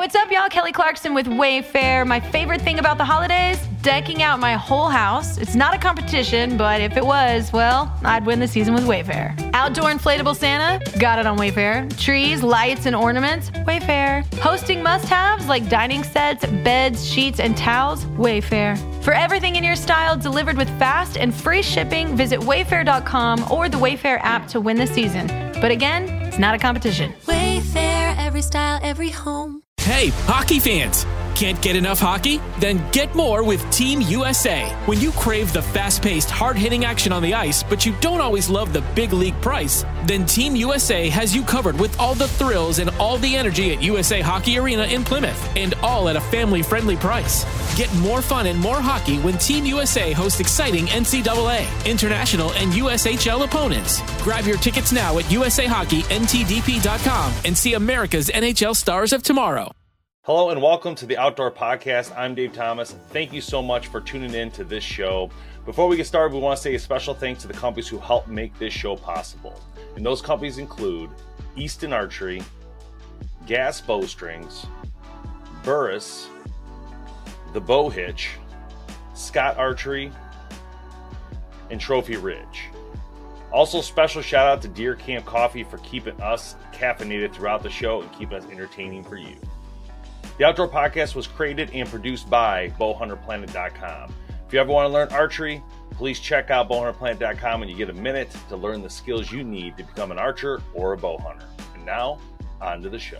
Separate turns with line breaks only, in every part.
What's up, y'all? Kelly Clarkson with Wayfair. My favorite thing about the holidays? Decking out my whole house. It's not a competition, but if it was, well, I'd win the season with Wayfair. Outdoor inflatable Santa? Got it on Wayfair. Trees, lights, and ornaments? Wayfair. Hosting must-haves like dining sets, beds, sheets, and towels? Wayfair. For everything in your style delivered with fast and free shipping, visit wayfair.com or the Wayfair app to win the season. But again, it's not a competition.
Wayfair, every style, every home.
Hey, hockey fans! Can't get enough hockey? Then get more with Team USA. When you crave the fast-paced, hard-hitting action on the ice, but you don't always love the big league price, then Team USA has you covered with all the thrills and all the energy at USA Hockey Arena in Plymouth, and all at a family-friendly price. Get more fun and more hockey when Team USA hosts exciting NCAA, international, and USHL opponents. Grab your tickets now at USAHockeyNTDP.com and see America's NHL stars of tomorrow.
Hello and welcome to the Outdoor Podcast. I'm Dave Thomas. Thank you so much for tuning in to this show. Before we get started, we want to say a special thanks to the companies who help make this show possible. And those companies include Easton Archery, Gas Bowstrings, Burris, The Bow Hitch, Scott Archery, and Trophy Ridge. Also, special shout out to Deer Camp Coffee for keeping us caffeinated throughout the show and keeping us entertaining for you. The Outdoor Podcast was created and produced by bowhunterplanet.com. If you ever want to learn archery, please check out bowhunterplanet.com and you get a minute to learn the skills you need to become an archer or a bow hunter. And now, on to the show.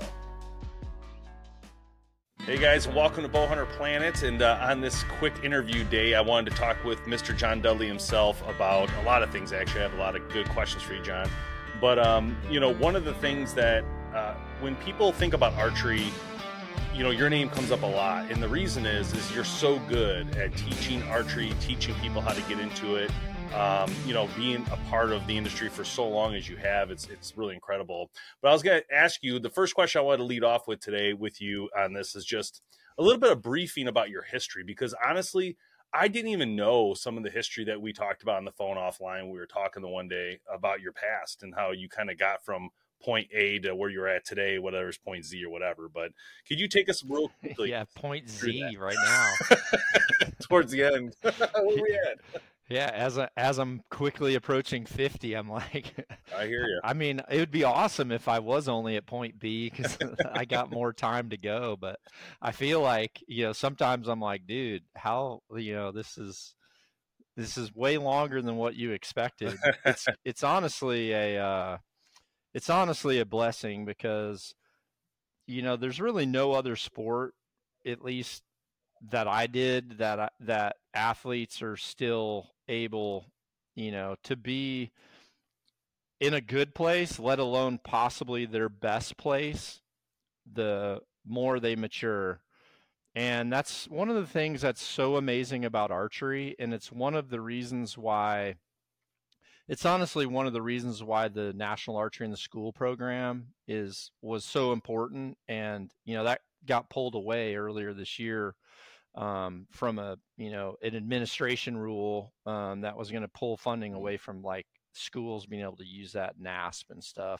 Hey guys, welcome to Bowhunter Planet, and on this quick interview day, I wanted to talk with Mr. John Dudley himself about a lot of things. Actually, I have a lot of good questions for you, John. But, one of the things that when people think about archery, your name comes up a lot, and the reason is you're so good at teaching archery, teaching people how to get into it. Being a part of the industry for so long as you have, it's really incredible. But I was going to ask you, the first question I wanted to lead off with today with you on this is just a little bit of briefing about your history, because honestly, I didn't even know some of the history that we talked about on the phone offline. We were talking the one day about your past and how you kind of got from point A to where you're at today, whatever is point Z or whatever. But could you take us real quickly?
Yeah, point Z right now.
Towards the end. Where we at?
Yeah, as I'm quickly approaching 50, I'm like,
I hear you.
I mean, it would be awesome if I was only at point B because I got more time to go. But I feel like, sometimes I'm like, dude, how, this is way longer than what you expected. It's honestly a blessing because, there's really no other sport, at least that I did, that athletes are still able, to be in a good place, let alone possibly their best place, the more they mature. And that's one of the things that's so amazing about archery. And it's one of the reasons why It's honestly one of the reasons why the National Archery in the School program was so important. And, that got pulled away earlier this year from an administration rule that was going to pull funding away from like schools being able to use that NASP and stuff.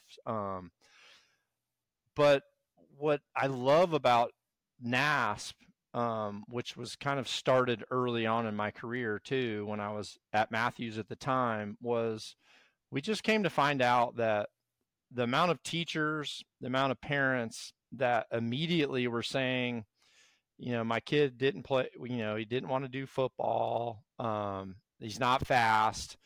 But what I love about NASP, which was kind of started early on in my career too, when I was at Matthews at the time, was we just came to find out that the amount of teachers, the amount of parents that immediately were saying, my kid didn't play, he didn't want to do football. He's not fast,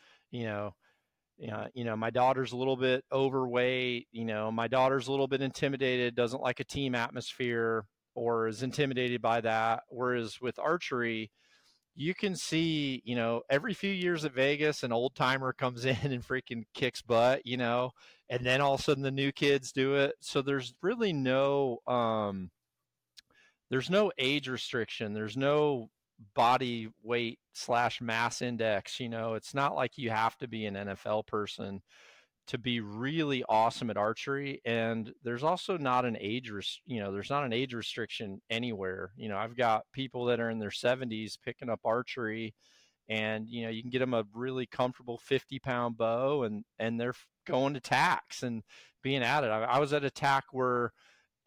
my daughter's a little bit overweight, my daughter's a little bit intimidated, doesn't like a team atmosphere, or is intimidated by that. Whereas with archery, you can see, every few years at Vegas, an old timer comes in and freaking kicks butt, and then all of a sudden the new kids do it. So there's really no age restriction. There's no body weight / mass index. It's not like you have to be an NFL person to be really awesome at archery. And there's also not an age restriction anywhere. I've got people that are in their 70s picking up archery, and, you can get them a really comfortable 50-pound bow and they're going to tacks and being at it. I was at a tack where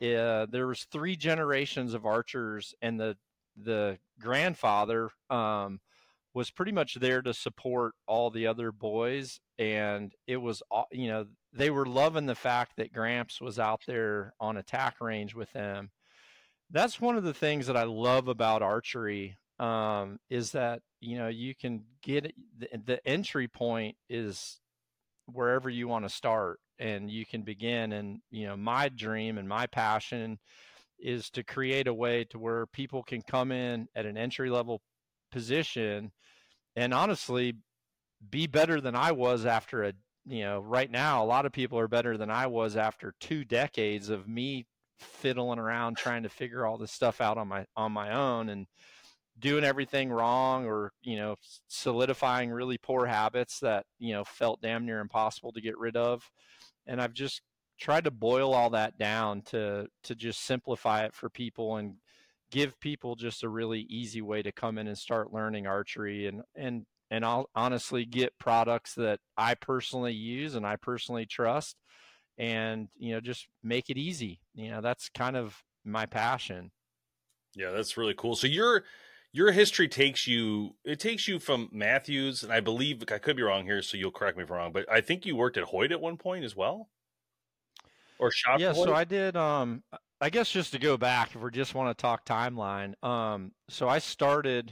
there was 3 generations of archers, and the grandfather was pretty much there to support all the other boys. And it was, they were loving the fact that Gramps was out there on attack range with them. That's one of the things that I love about archery, is that, you can get the entry point is wherever you want to start, and you can begin. And, my dream and my passion is to create a way to where people can come in at an entry level position and honestly be better than I was after right now, a lot of people are better than I was after 2 decades of me fiddling around trying to figure all this stuff out on my own and doing everything wrong, or, solidifying really poor habits that, felt damn near impossible to get rid of. And I've just tried to boil all that down to just simplify it for people and give people just a really easy way to come in and start learning archery, and I'll honestly get products that I personally use and I personally trust, and, just make it easy. That's kind of my passion.
Yeah, that's really cool. So your history takes you from Mathews, and I believe, I could be wrong here, so you'll correct me if I'm wrong, but I think you worked at Hoyt at one point as well, or shop.
Yeah, so I did. I guess just to go back, if we just want to talk timeline. So I started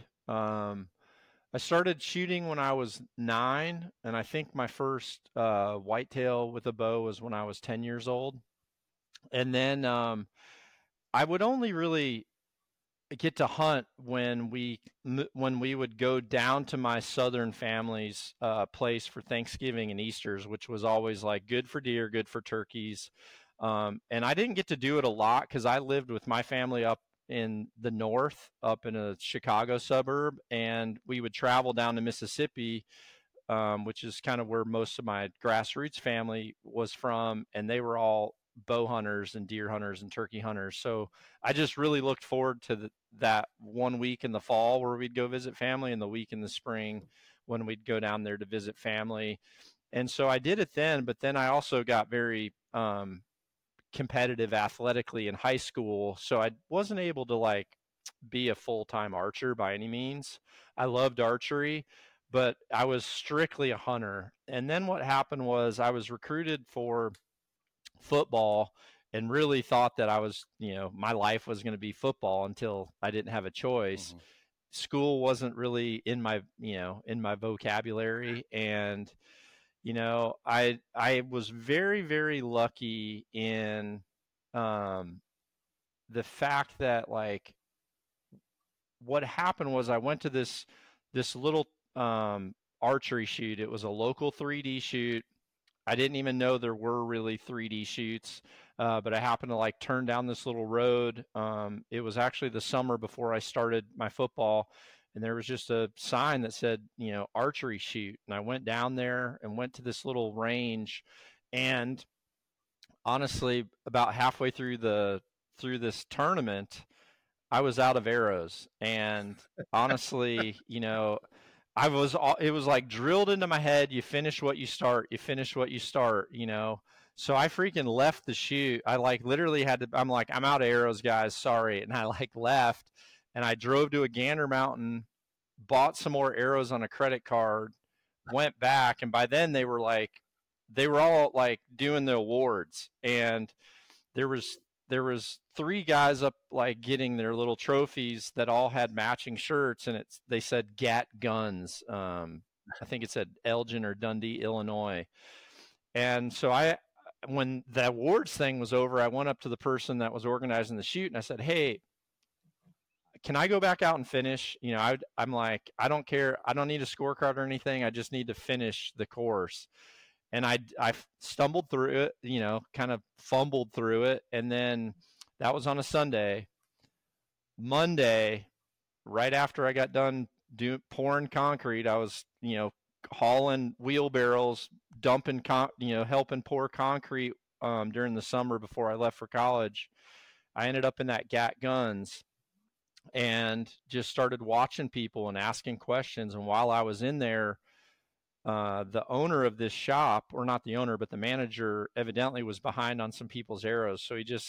shooting when I was 9, and I think my first whitetail with a bow was when I was 10 years old. And then I would only really get to hunt when we would go down to my southern family's place for Thanksgiving and Easter's, which was always like good for deer, good for turkeys. And I didn't get to do it a lot because I lived with my family up in the north, up in a Chicago suburb, and we would travel down to Mississippi, which is kind of where most of my grassroots family was from, and they were all bow hunters and deer hunters and turkey hunters. So I just really looked forward to that 1 week in the fall where we'd go visit family, and the week in the spring when we'd go down there to visit family. And so I did it then, but then I also got very competitive athletically in high school, so I wasn't able to be a full-time archer by any means. I loved archery, but I was strictly a hunter. And then what happened was I was recruited for football and really thought that I was, my life was going to be football until I didn't have a choice. Mm-hmm. School wasn't really in my vocabulary. And, I was very, very lucky in the fact that what happened was I went to this little archery shoot. It was a local 3D shoot. I didn't even know there were really 3D shoots, but I happened to turn down this little road. It was actually the summer before I started my football, and there was just a sign that said, archery shoot. And I went down there and went to this little range, and honestly, about halfway through this tournament, I was out of arrows. And honestly, it was drilled into my head. You finish what you start, So I freaking left the shoot. I literally had to, I'm out of arrows, guys, sorry. And I left, and I drove to a Gander Mountain, bought some more arrows on a credit card, went back. And by then they were all doing the awards, and there was 3 guys up getting their little trophies that all had matching shirts, and they said Gat Guns. I think it said Elgin or Dundee, Illinois. And so when the awards thing was over, I went up to the person that was organizing the shoot, and I said, "Hey, can I go back out and finish?" I'm like, I don't care. I don't need a scorecard or anything. I just need to finish the course. And I stumbled through it, kind of fumbled through it. And then that was on a Sunday. Monday, right after I got done pouring concrete, I was, hauling wheelbarrows, dumping, helping pour concrete during the summer before I left for college. I ended up in that Gat Guns and just started watching people and asking questions. And while I was in there, the owner of this shop, or not the owner, but the manager, evidently was behind on some people's arrows. So he just said,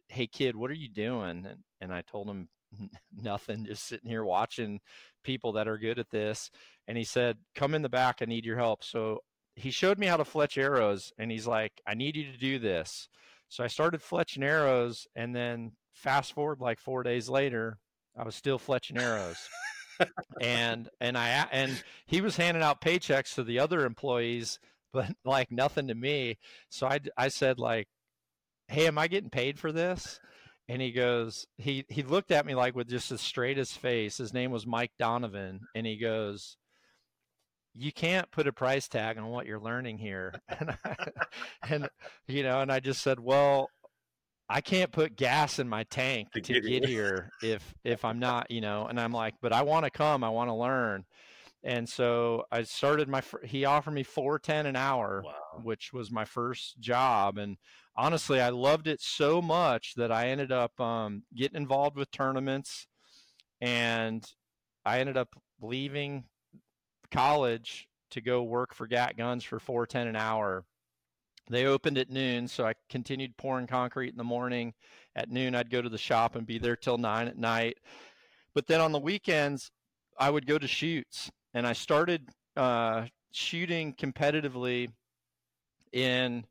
"Hey kid, what are you doing?" And I told him, "Nothing, just sitting here watching people that are good at this." And he said, "Come in the back, I need your help." So he showed me how to fletch arrows, and he's like, "I need you to do this." So I started fletching arrows, and then fast forward like 4 days later, I was still fletching arrows. and he was handing out paychecks to the other employees, but like nothing to me. So I said like, "Hey, am I getting paid for this?" And he goes, he looked at me like with just the straightest face. His name was Mike Donovan. And he goes, "You can't put a price tag on what you're learning here." And I just said, "Well, I can't put gas in my tank to get here if I'm not, and I'm like, but I want to come, I want to learn." And so I started he offered me $4.10 an hour, wow, which was my first job. And honestly, I loved it so much that I ended up getting involved with tournaments, and I ended up leaving college to go work for Gat Guns for $4.10 an hour. They opened at noon, so I continued pouring concrete in the morning. At noon, I'd go to the shop and be there till 9 at night. But then on the weekends, I would go to shoots, and I started shooting competitively in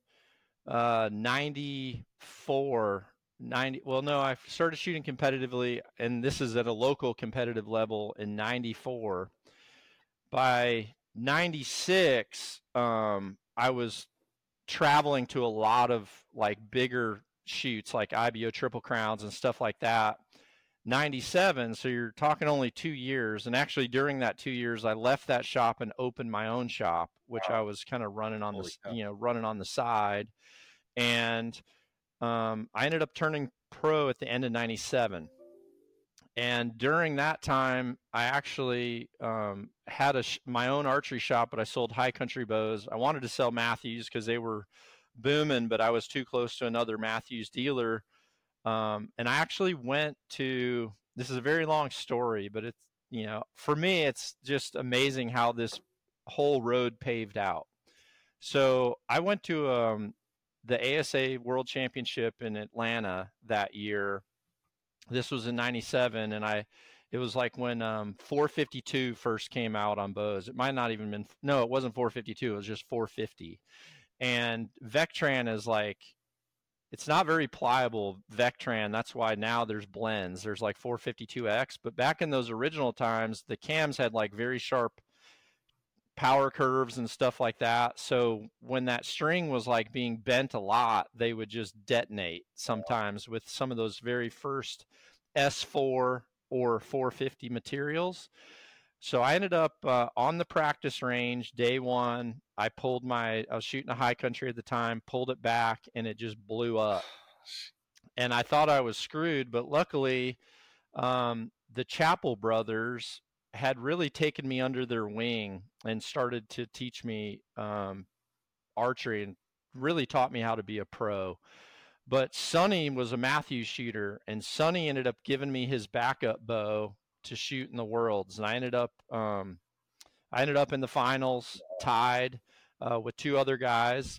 94. I started shooting competitively, and this is at a local competitive level, in 94. By 96, I was traveling to a lot of like bigger shoots like IBO Triple Crowns and stuff like that. 97, so you're talking only 2 years. And actually during that 2 years, I left that shop and opened my own shop, which I was kind of running on running on the side. And I ended up turning pro at the end of 97. And during that time, I actually had my own archery shop, but I sold high country bows. I wanted to sell Matthews because they were booming, but I was too close to another Matthews dealer. And I actually went to, this is a very long story, but it's, for me, it's just amazing how this whole road paved out. So I went to the ASA World Championship in Atlanta that year. This was in 97, and it was like when 452 first came out on bows. It might not even been, no, it wasn't 452, it was just 450. And Vectran is like, it's not very pliable, Vectran. That's why now there's blends. There's like 452X, but back in those original times, the cams had like very sharp power curves and stuff like that. So when that string was like being bent a lot, they would just detonate sometimes with some of those very first S4 or 450 materials. So I ended up on the practice range day one. I was shooting a high country at the time, pulled it back, and it just blew up. And I thought I was screwed, but luckily the Chappell brothers had really taken me under their wing and started to teach me archery and really taught me how to be a pro. But Sonny was a Matthews shooter, and Sonny ended up giving me his backup bow to shoot in the Worlds. And I ended up in the finals, tied with two other guys.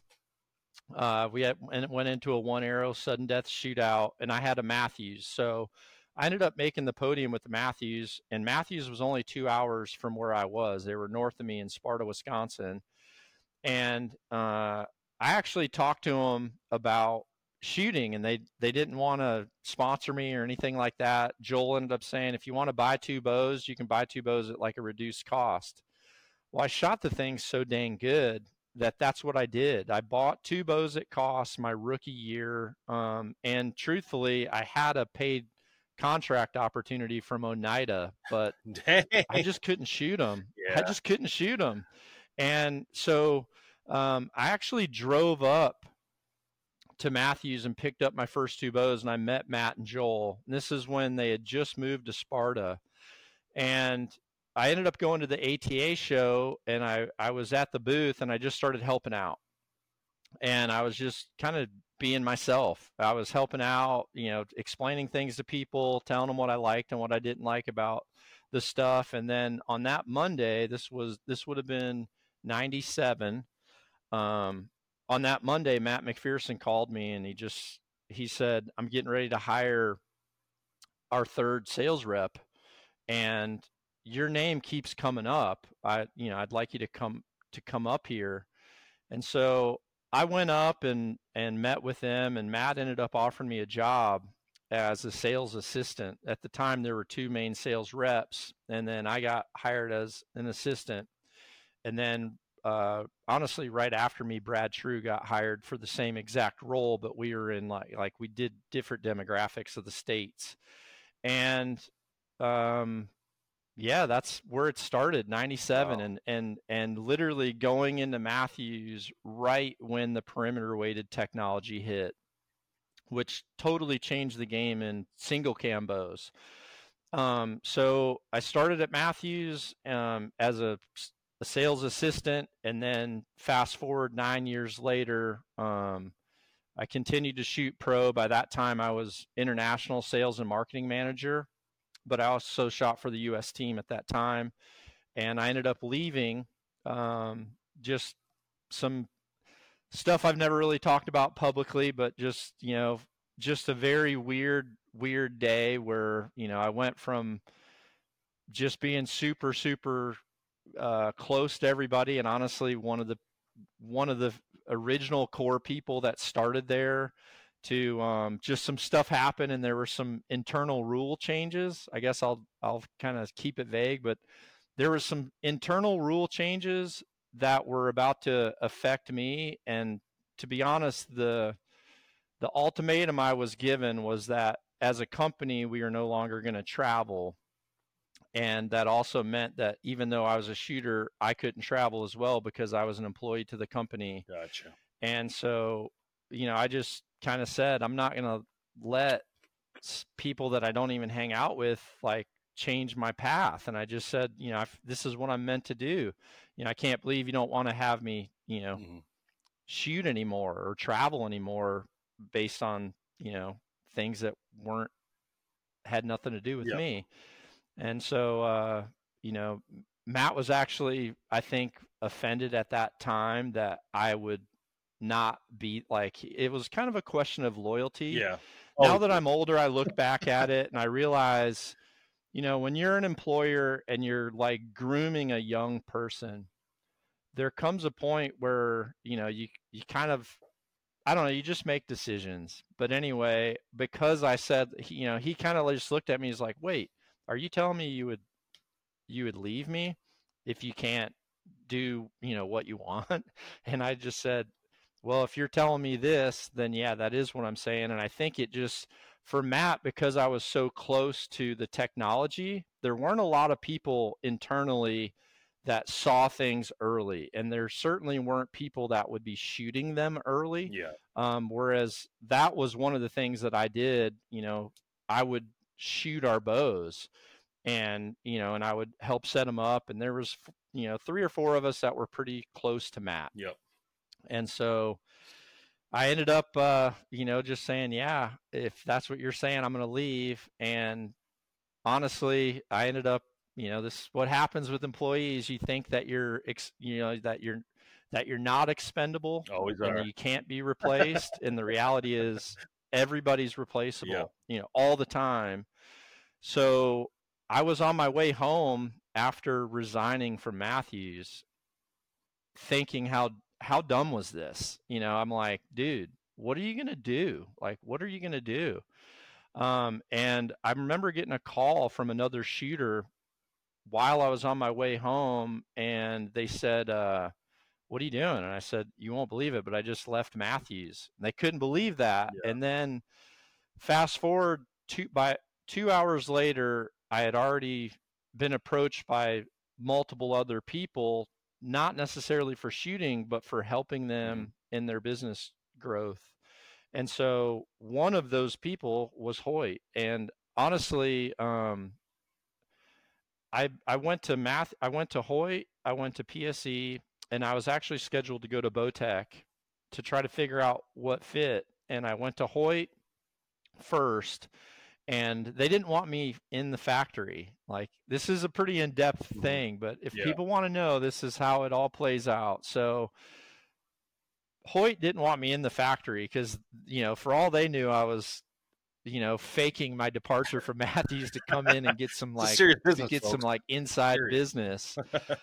We went into a one arrow sudden death shootout, and I had a Matthews. So I ended up making the podium with the Matthews, and Matthews was only 2 hours from where I was. They were north of me in Sparta, Wisconsin. And I actually talked to them about shooting, and they didn't want to sponsor me or anything like that. Joel ended up saying, if you want to buy two bows, you can buy two bows at like a reduced cost. Well, I shot the thing so dang good that's what I did. I bought two bows at cost my rookie year. And truthfully, I had a paid contract opportunity from Oneida, but I just couldn't shoot them. Yeah. I just couldn't shoot them. And so I actually drove up to Matthews and picked up my first two bows, and I met Matt and Joel. And this is when they had just moved to Sparta. And I ended up going to the ATA show, and I was at the booth, and I just started helping out. And I was just kind of being myself. I was helping out, explaining things to people, telling them what I liked and what I didn't like about the stuff. And then on that Monday, this would have been 97. On that Monday, Matt McPherson called me, and he said, I'm getting ready to hire our third sales rep, and your name keeps coming up. I'd like you to come up here. And so I went up and met with them, and Matt ended up offering me a job as a sales assistant. At the time, there were 2 main sales reps, and then I got hired as an assistant. And then honestly, right after me, Brad True got hired for the same exact role, but we were in like we did different demographics of the states. And yeah, that's where it started, 97. Wow. And literally going into Matthews right when the perimeter weighted technology hit, which totally changed the game in single cam bows. So I started at Matthews as a sales assistant, and then fast forward 9 years later, I continued to shoot pro. By that time, I was international sales and marketing manager, but I also shot for the U.S. team at that time. And I ended up leaving just some stuff I've never really talked about publicly, but just a very weird day where, I went from just being super, super close to everybody, and honestly one of the original core people that started there, to just some stuff happened, and there were some internal rule changes. I guess I'll kind of keep it vague, but there were some internal rule changes that were about to affect me. And to be honest, the ultimatum I was given was that as a company, we are no longer going to travel. And that also meant that even though I was a shooter, I couldn't travel as well because I was an employee to the company.
Gotcha.
And so, I just kind of said, I'm not going to let people that I don't even hang out with change my path. And I just said, this is what I'm meant to do. I can't believe you don't want to have me, mm-hmm. shoot anymore or travel anymore based on, things that had nothing to do with
yep.
me. And so, Matt was actually, I think, offended at that time that I would not be it was kind of a question of loyalty.
Yeah.
Now that I'm older, I look back at it and I realize, when you're an employer and you're grooming a young person, there comes a point where, you kind of, I don't know, you just make decisions. But anyway, because I said, he kind of just looked at me, he's like, wait, are you telling me you would leave me if you can't do, what you want? And I just said, well, if you're telling me this, then yeah, that is what I'm saying. And I think it just, for Matt, because I was so close to the technology, there weren't a lot of people internally that saw things early. And there certainly weren't people that would be shooting them early.
Yeah.
Whereas that was one of the things that I did, I would shoot our bows and I would help set them up. And there was, 3 or 4 of us that were pretty close to Matt.
Yep.
And so I ended up, just saying, yeah, if that's what you're saying, I'm going to leave. And honestly, I ended up, this is what happens with employees. You think that you're not expendable.
Always
are. And you can't be replaced. And the reality is everybody's replaceable, all the time. So I was on my way home after resigning from Matthews, thinking how dumb was this? I'm like, dude, what are you going to do? What are you going to do? And I remember getting a call from another shooter while I was on my way home, and they said, what are you doing? And I said, you won't believe it, but I just left Matthews. And they couldn't believe that. Yeah. And then fast forward 2 hours later, I had already been approached by multiple other people, not necessarily for shooting, but for helping them in their business growth. And so one of those people was Hoyt. And honestly, I went to Hoyt, I went to PSE, and I was actually scheduled to go to Bowtech to try to figure out what fit. And I went to Hoyt first, and they didn't want me in the factory. This is a pretty in-depth thing, but if people want to know, this is how it all plays out. So Hoyt didn't want me in the factory because, for all they knew, I was, faking my departure from Matthews to come in and get some
serious business,
some inside business.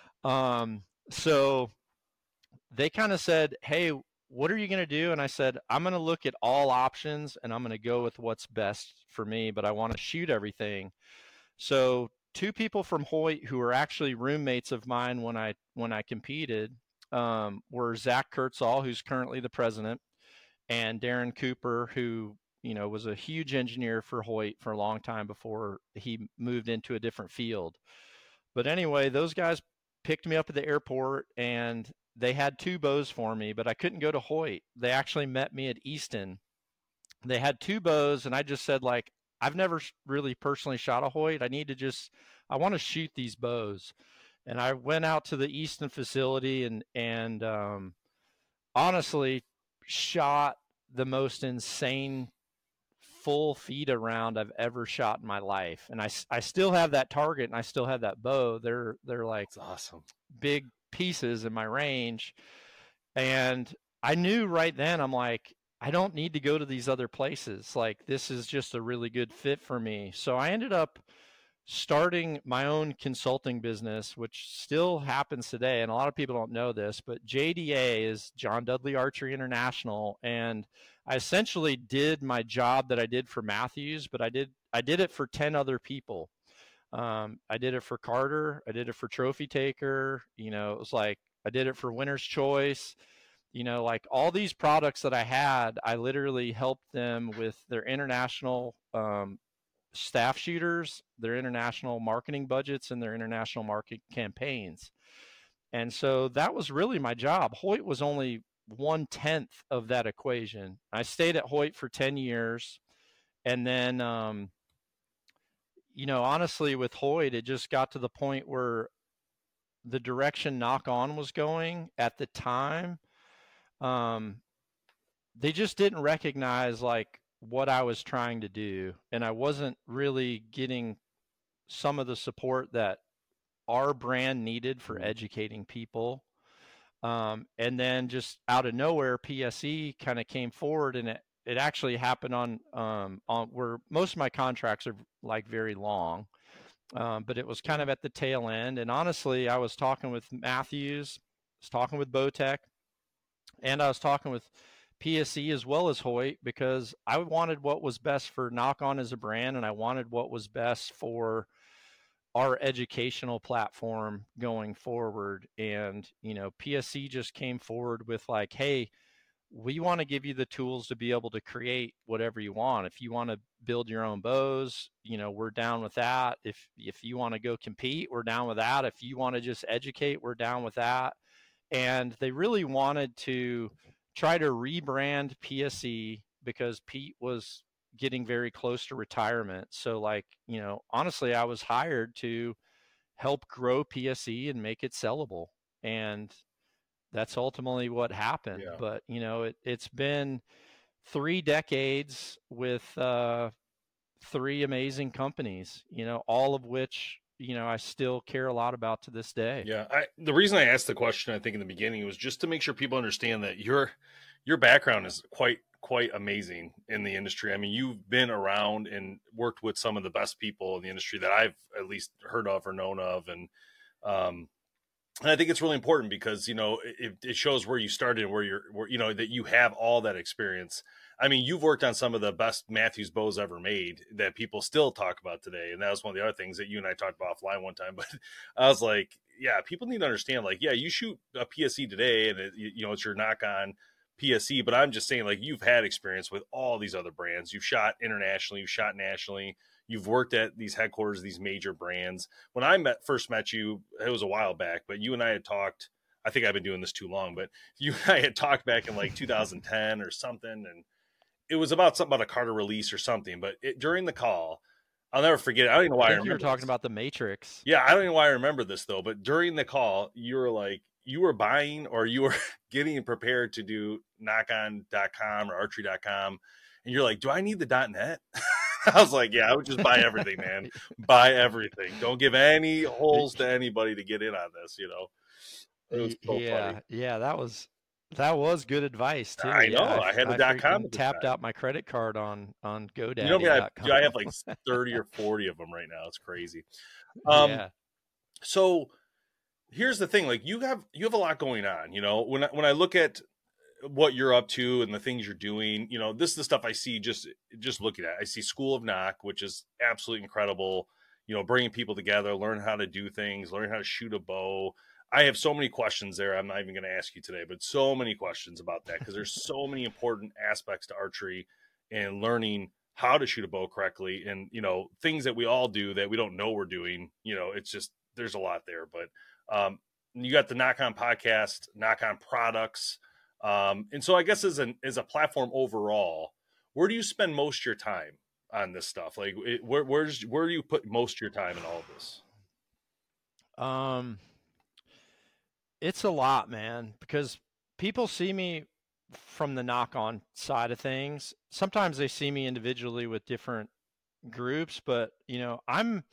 So they kind of said, "Hey, what are you going to do?" And I said, "I'm going to look at all options and I'm going to go with what's best for me, but I want to shoot everything." So 2 people from Hoyt who were actually roommates of mine when I competed were Zach Kurtzall, who's currently the president, and Darren Cooper, who was a huge engineer for Hoyt for a long time before he moved into a different field. But anyway, those guys picked me up at the airport and they had 2 bows for me, but I couldn't go to Hoyt. They actually met me at Easton. They had 2 bows and I just said, I've never really personally shot a Hoyt. I want to shoot these bows. And I went out to the Easton facility and honestly shot the most insane full feed around I've ever shot in my life. And I still have that target and I still have that bow. They're
That's awesome.
Big pieces in my range. And I knew right then, I'm like, I don't need to go to these other places. This is just a really good fit for me. So I ended up starting my own consulting business, which still happens today. And a lot of people don't know this, but JDA is John Dudley Archery International. And I essentially did my job that I did for Matthews, but I did it for 10 other people. I did it for Carter. I did it for Trophy Taker. It was I did it for Winner's Choice. All these products that I had, I literally helped them with their international staff shooters, their international marketing budgets, and their international market campaigns. And so that was really my job. Hoyt was only 1/10 of that equation. I stayed at Hoyt for 10 years. And then, honestly, with Hoyt, it just got to the point where the direction Nock On was going at the time, they just didn't recognize what I was trying to do. And I wasn't really getting some of the support that our brand needed for educating people. And then just out of nowhere, PSE kind of came forward, and it actually happened on where most of my contracts are very long. But it was kind of at the tail end. And honestly, I was talking with Matthews, I was talking with Bowtech, and I was talking with PSE as well as Hoyt, because I wanted what was best for Nock On as a brand, and I wanted what was best for our educational platform going forward. And, PSE just came forward with hey, we want to give you the tools to be able to create whatever you want. If you want to build your own bows, we're down with that. If you want to go compete, we're down with that. If you want to just educate, we're down with that. And they really wanted to try to rebrand PSE because Pete was getting very close to retirement. So honestly, I was hired to help grow PSE and make it sellable. And that's ultimately what happened. Yeah. But, it's been 3 decades with 3 amazing companies, all of which, I still care a lot about to this day.
Yeah. The reason I asked the question, I think in the beginning, was just to make sure people understand that your background is quite amazing in the industry. I mean, you've been around and worked with some of the best people in the industry that I've at least heard of or known of. And I think it's really important because, it shows where you started and where that you have all that experience. I mean, you've worked on some of the best Matthews bows ever made that people still talk about today. And that was one of the other things that you and I talked about offline one time. But I was like, yeah, people need to understand, you shoot a PSE today and it's your Nock On PSE, but I'm just saying, you've had experience with all these other brands. You've shot internationally, you've shot nationally, you've worked at these headquarters, these major brands. When I first met you, it was a while back, but you and I had talked, I think I've been doing this too long, but you and I had talked back in 2010 or something, and it was about something about a Carter release or something, but during the call, I'll never forget it. I don't even know why I remember
you were talking about the Matrix.
Yeah, I don't even know why I remember this, though, but during the call, you were you were buying or you were getting prepared to do nockon.com or archery.com, and you're like, do I need the .net? I was like, yeah, I would just buy everything, man. Buy everything. Don't give any holes to anybody to get in on this, It was so funny.
Yeah, that was That was good advice too.
I know.
Yeah,
I had a
I
.com
freaking
at the
tapped
time.
out my credit card on
You know,
GoDaddy.com.
I have like 30 or 40 of them right now. It's crazy.
Yeah.
So here's the thing, like you have a lot going on, you know, when I look at what you're up to and the things you're doing, you know, this is the stuff I see just looking at. I see School of Knock, which is absolutely incredible, you know, bringing people together, learn how to do things, learn how to shoot a bow. I have so many questions there. I'm not even going to ask you today, but so many questions about that because there's so many important aspects to archery and learning how to shoot a bow correctly, and, you know, things that we all do that we don't know we're doing. You know, it's just, there's a lot there. But you got the Knock On podcast, Knock On products. And so I guess as a platform overall, where do you spend most of your time on this stuff? Like where do you put most of your time in all of this?
It's a lot, man, because people see me from the Knock On side of things. Sometimes they see me individually with different groups, but you know, I'm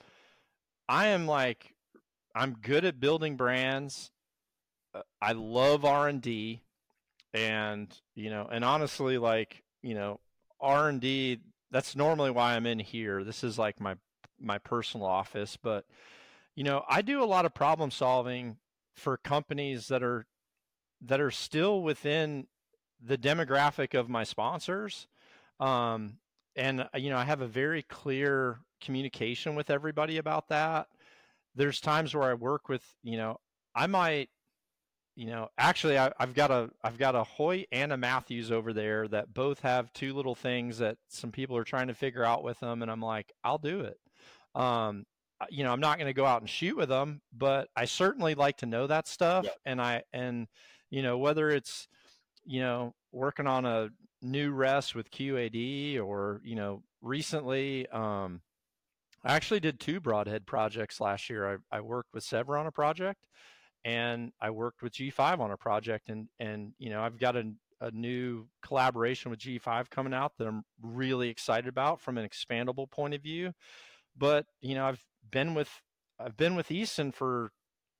good at building brands. I love R&D, and you know, and honestly, like, you know, R&D, that's normally why I'm in here. This is like my personal office, but you know, I do a lot of problem solving for companies that are still within the demographic of my sponsors. And you know, I have a very clear communication with everybody about that. There's times where I work with, you know, I might, you know, actually I've got a Hoyt and a Matthews over there that both have two little things that some people are trying to figure out with them, and I'm like, I'll do it. You know, I'm not going to go out and shoot with them, but I certainly like to know that stuff.
Yeah.
And you know, whether it's, you know, working on a new rest with QAD, or, you know, recently, I actually did 2 broadhead projects last year. I worked with Sevr on a project, and I worked with G5 on a project, and you know, I've got a new collaboration with G5 coming out that I'm really excited about from an expandable point of view. But you know, I've been with Easton for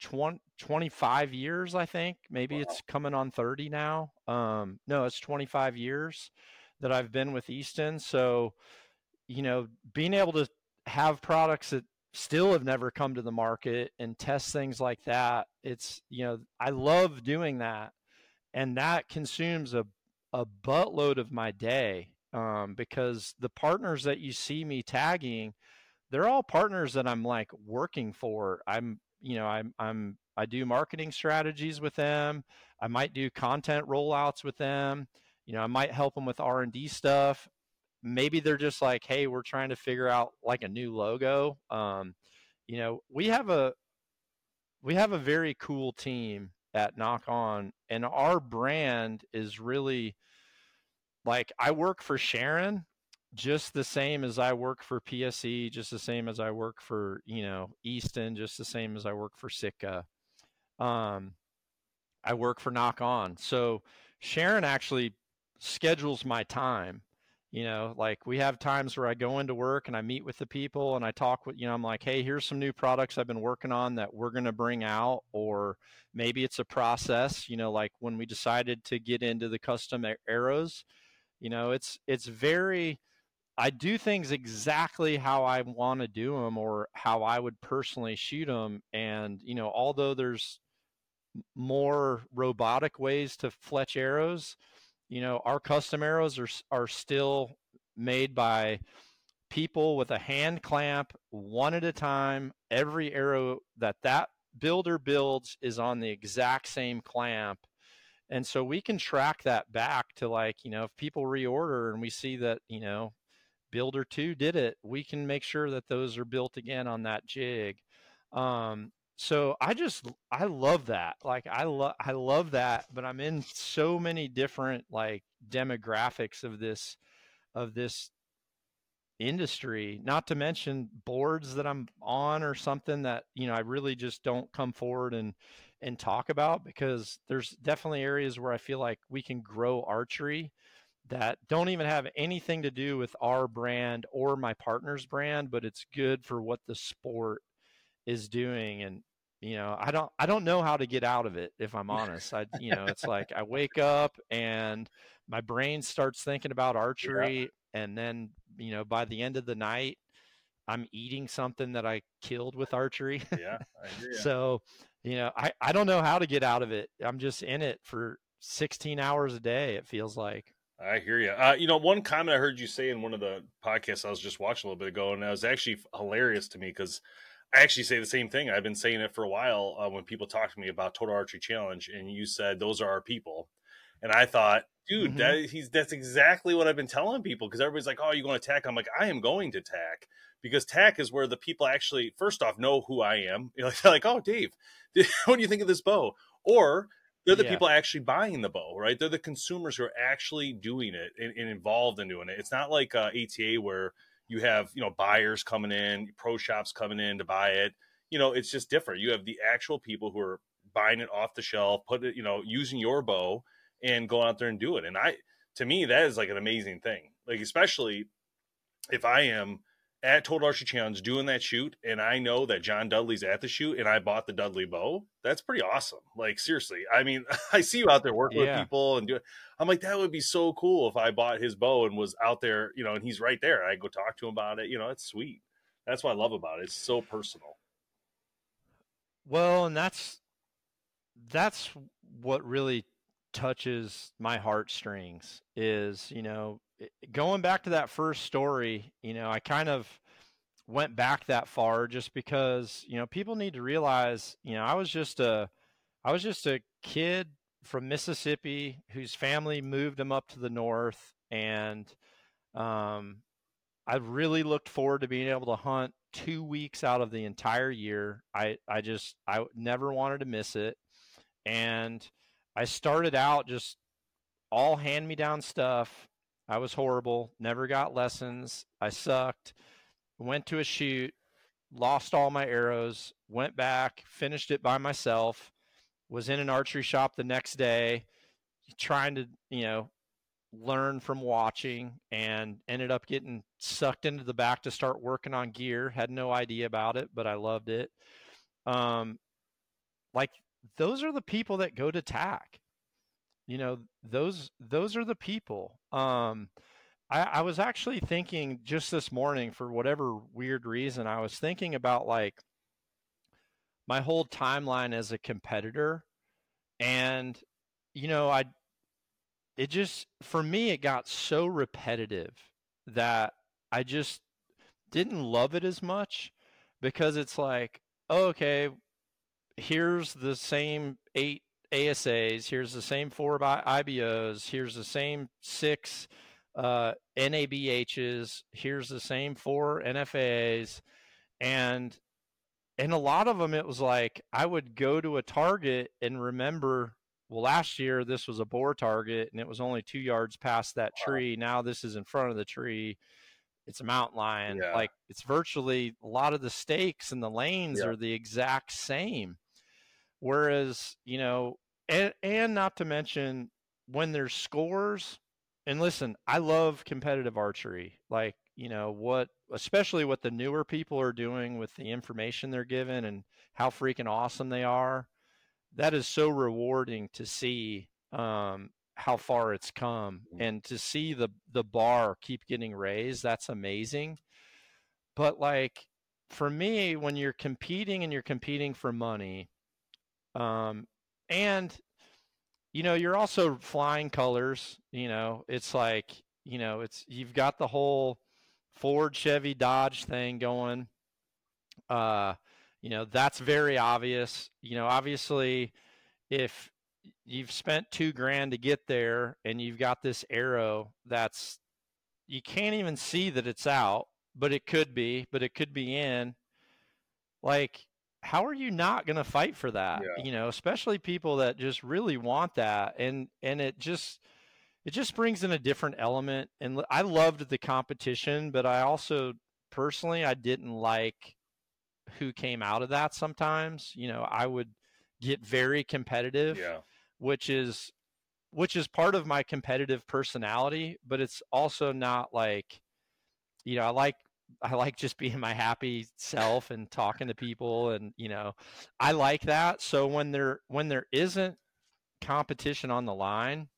25 years, I think. Maybe
Wow.
it's coming on 30 now. No, it's 25 years that I've been with Easton. So, you know, being able to have products that still have never come to the market and test things like that, it's, you know, I love doing that. And that consumes a buttload of my day, because the partners that you see me tagging, they're all partners that I'm like working for. I do marketing strategies with them. I might do content rollouts with them. You know, I might help them with R&D stuff. Maybe they're just like, hey, we're trying to figure out like a new logo. You know, we have a very cool team at Knock On, and our brand is really like, I work for Sharon just the same as I work for PSE, just the same as I work for, you know, Easton, just the same as I work for Sitka. I work for Knock On. So Sharon actually schedules my time. You know, like we have times where I go into work and I meet with the people and I talk with, you know, I'm like, hey, here's some new products I've been working on that we're going to bring out. Or maybe it's a process, you know, like when we decided to get into the custom arrows, you know, it's very, I do things exactly how I want to do them, or how I would personally shoot them. And, you know, although there's more robotic ways to fletch arrows, you know, our custom arrows are still made by people with a hand clamp, one at a time. Every arrow that builder builds is on the exact same clamp. And so we can track that back to, like, you know, if people reorder and we see that, you know, builder 2 did it, we can make sure that those are built again on that jig. So I love that. Like I love that, but I'm in so many different like demographics of this industry, not to mention boards that I'm on or something that, you know, I really just don't come forward and talk about, because there's definitely areas where I feel like we can grow archery that don't even have anything to do with our brand or my partner's brand, but it's good for what the sport is doing. And I don't know how to get out of it, if I'm honest. It's like I wake up and my brain starts thinking about archery, and then, by the end of the night, I'm eating something that I killed with archery.
Yeah, I hear you.
So, I don't know how to get out of it. I'm just in it for 16 hours a day, it feels like.
I hear you. One comment I heard you say in one of the podcasts I was just watching a little bit ago, and that was actually hilarious to me because I actually say the same thing. I've been saying it for a while when people talk to me about Total Archery Challenge, and you said those are our people, and I thought, dude, that's exactly what I've been telling people, because everybody's like, "Oh, you going to TAC?" I'm like, I am going to TAC, because TAC is where the people actually, first off, know who I am. They're like, "Oh, Dave, what do you think of this bow?" Or they're the people actually buying the bow, right? They're the consumers who are actually doing it and involved in doing it. It's not like ATA where you have, buyers coming in, pro shops coming in to buy it. It's just different. You have the actual people who are buying it off the shelf, put it, using your bow and going out there and do it. And to me, that is like an amazing thing. Like, especially if I am at Total Archery Challenge doing that shoot, and I know that John Dudley's at the shoot, and I bought the Dudley bow, that's pretty awesome. Like, seriously, I mean, I see you out there working with people and I'm like, that would be so cool if I bought his bow and was out there, and he's right there. I go talk to him about it. It's sweet. That's what I love about it. It's so personal.
Well, and that's what really touches my heartstrings is, going back to that first story, I kind of went back that far just because, people need to realize, I was just a kid from Mississippi whose family moved him up to the north. And I really looked forward to being able to hunt 2 weeks out of the entire year. I never wanted to miss it. And I started out just all hand-me-down stuff. I was horrible, never got lessons. I sucked, went to a shoot, lost all my arrows, went back, finished it by myself, was in an archery shop the next day, trying to, learn from watching, and ended up getting sucked into the back to start working on gear. Had no idea about it, but I loved it. Like, those are the people that go to TAC. Those are the people. I was actually thinking just this morning, for whatever weird reason, I was thinking about like my whole timeline as a competitor, and for me, it got so repetitive that I just didn't love it as much, because it's like, oh, okay, here's the same 8 ASAs, here's the same 4 IBOs, here's the same 6 NABHs, here's the same 4 NFAs, and a lot of them, it was like I would go to a target and remember, well, last year this was a boar target and it was only 2 yards past that tree. Now this is in front of the tree. It's a mountain lion.
Yeah.
Like, it's virtually, a lot of the stakes and the lanes are the exact same. Whereas, and not to mention when there's scores, and listen, I love competitive archery. Like, especially what the newer people are doing with the information they're given and how freaking awesome they are. That is so rewarding to see how far it's come, and to see the bar keep getting raised. That's amazing. But like, for me, when you're competing and you're competing for money, and you're also flying colors, it's like, you've got the whole Ford, Chevy, Dodge thing going. That's very obvious. Obviously, if you've spent $2,000 to get there and you've got this arrow you can't even see that it's out, but it could be in, like, how are you not going to fight for that?
Yeah.
Especially people that just really want that. And it just brings in a different element. And I loved the competition, but I also personally, I didn't like who came out of that sometimes. I would get very competitive, which is part of my competitive personality, but it's also not like, I I like just being my happy self and talking to people, and I like that. So when there isn't competition on the line,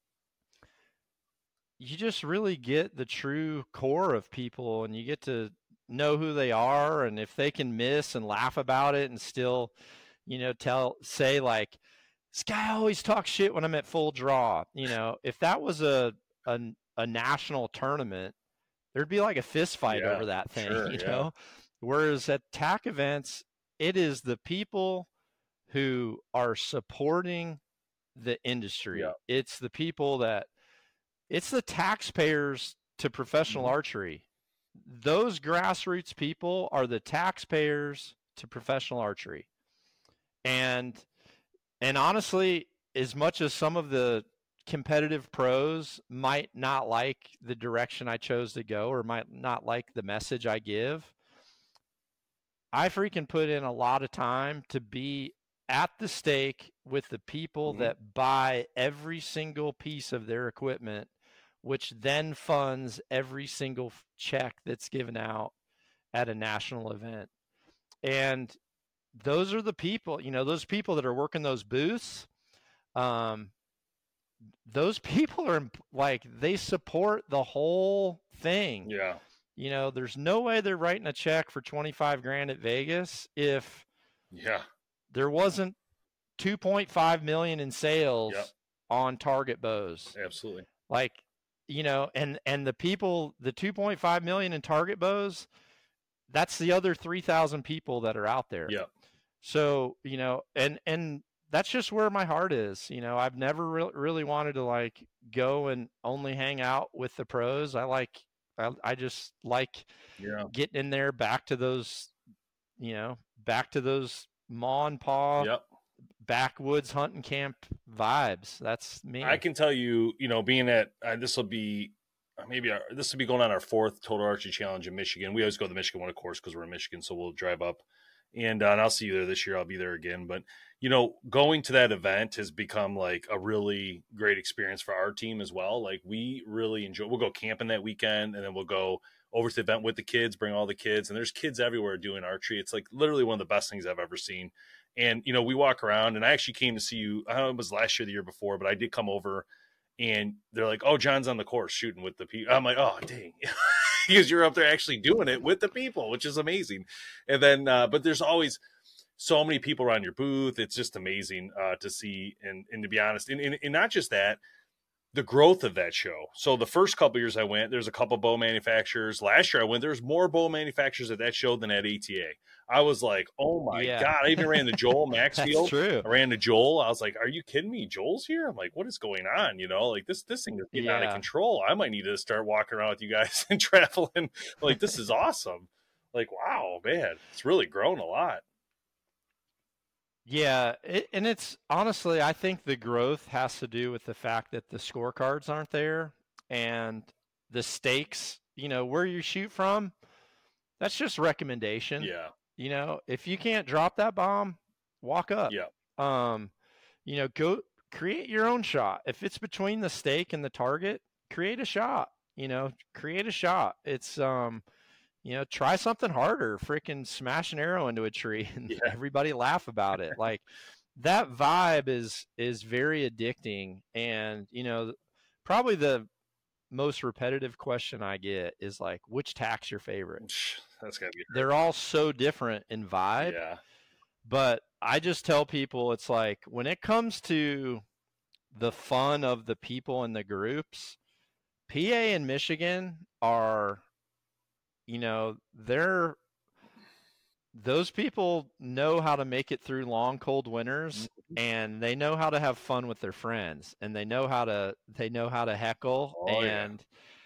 you just really get the true core of people, and you get to know who they are, and if they can miss and laugh about it and still, say like, this guy always talks shit when I'm at full draw. If that was a national tournament, there'd be like a fist fight over that thing,
sure,
Whereas at TAC events, it is the people who are supporting the industry.
Yeah.
It's the people it's the taxpayers to professional archery. Those grassroots people are the taxpayers to professional archery. And honestly, as much as some of the competitive pros might not like the direction I chose to go, or might not like the message I give, I freaking put in a lot of time to be at the stake with the people that buy every single piece of their equipment, which then funds every single check that's given out at a national event. And those are the people, those people that are working those booths. Those people are like, they support the whole thing.
Yeah.
There's no way they're writing a check for 25 grand at Vegas if there wasn't 2.5 million in sales on target bows.
Absolutely.
Like, and the people, the 2.5 million in target bows, that's the other 3,000 people that are out there.
Yeah.
So, and that's just where my heart is. I've never really wanted to like go and only hang out with the pros. I just like getting in there, back to those ma and pa backwoods hunting camp vibes. That's me.
I can tell you, being at this will be going on our 4th Total Archery Challenge in Michigan. We always go to the Michigan one, of course, because we're in Michigan, so we'll drive up. And I'll see you there this year. I'll be there again. But, going to that event has become like a really great experience for our team as well. Like, we really enjoy, we'll go camping that weekend, and then we'll go over to the event with the kids, bring all the kids. And there's kids everywhere doing archery. It's like literally one of the best things I've ever seen. And, we walk around, and I actually came to see you. I don't know if it was last year, the year before, but I did come over, and they're like, oh, John's on the course shooting with the people. I'm like, oh, dang. Because you're up there actually doing it with the people, which is amazing. And then, but there's always so many people around your booth. It's just amazing to see. And to be honest, and not just that, the growth of that show. So the first couple of years I went, there's a couple bow manufacturers. Last year I went, there's more bow manufacturers at that show than at ATA. I was like, oh my God. I even ran to Joel Maxfield.
That's true.
I ran to Joel. I was like, are you kidding me? Joel's here? I'm like, what is going on? Like this thing is getting out of control. I might need to start walking around with you guys and traveling. Like, this is awesome. Like, wow, man, it's really grown a lot.
Yeah, and it's honestly, I think the growth has to do with the fact that the scorecards aren't there, and the stakes, where you shoot from, that's just recommendation.
Yeah.
If you can't drop that bomb, walk up.
Yeah.
Go create your own shot. If it's between the stake and the target, create a shot. Create a shot. It's try something harder. Freaking smash an arrow into a tree and everybody laugh about it. Like, that vibe is very addicting. And probably the most repetitive question I get is like, which tack's your favorite?
That's gotta be.
They're all so different in vibe.
Yeah.
But I just tell people, it's like, when it comes to the fun of the people in the groups, PA and Michigan are, those people know how to make it through long, cold winters, and they know how to have fun with their friends, and they know how to heckle.
Oh,
and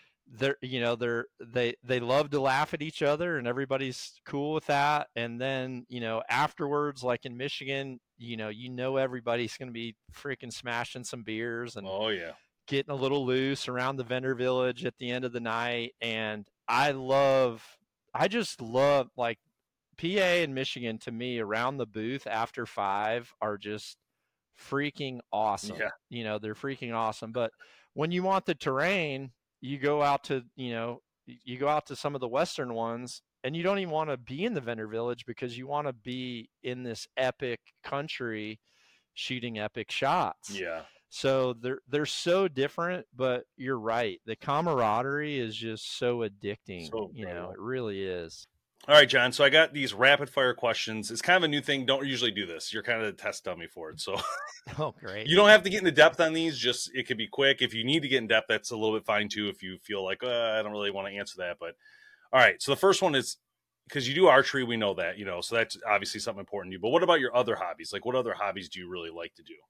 they love to laugh at each other, and everybody's cool with that. And then, afterwards, like in Michigan, everybody's going to be freaking smashing some beers and getting a little loose around the vendor village at the end of the night. And I just love, like, PA and Michigan, to me, around the booth after 5 are just freaking awesome.
Yeah.
They're freaking awesome. But when you want the terrain, you go out to, you go out to some of the Western ones and you don't even want to be in the vendor village because you want to be in this epic country shooting epic shots.
Yeah.
So they're so different, but you're right. The camaraderie is just so addicting.
So
you know, it really is.
All right, John. So I got these rapid fire questions. It's kind of a new thing. Don't usually do this. You're kind of the test dummy for it. So
oh, great.
You don't have to get into depth on these. Just it could be quick. If you need to get in depth, that's a little bit fine too. If you feel like I don't really want to answer that, but all right. So the first one is because you do archery. We know that, you know, so that's obviously something important to you. But what about your other hobbies? Like, what other hobbies do you really like to do?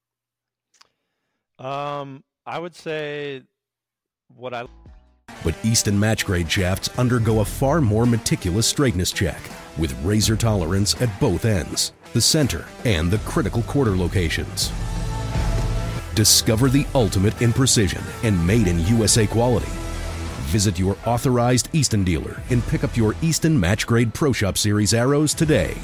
I would say
But Easton match grade shafts undergo a far more meticulous straightness check with razor tolerance at both ends, the center, and the critical quarter locations. Discover the ultimate in precision and made in USA quality. Visit your authorized Easton dealer and pick up your Easton match grade Pro Shop Series arrows today.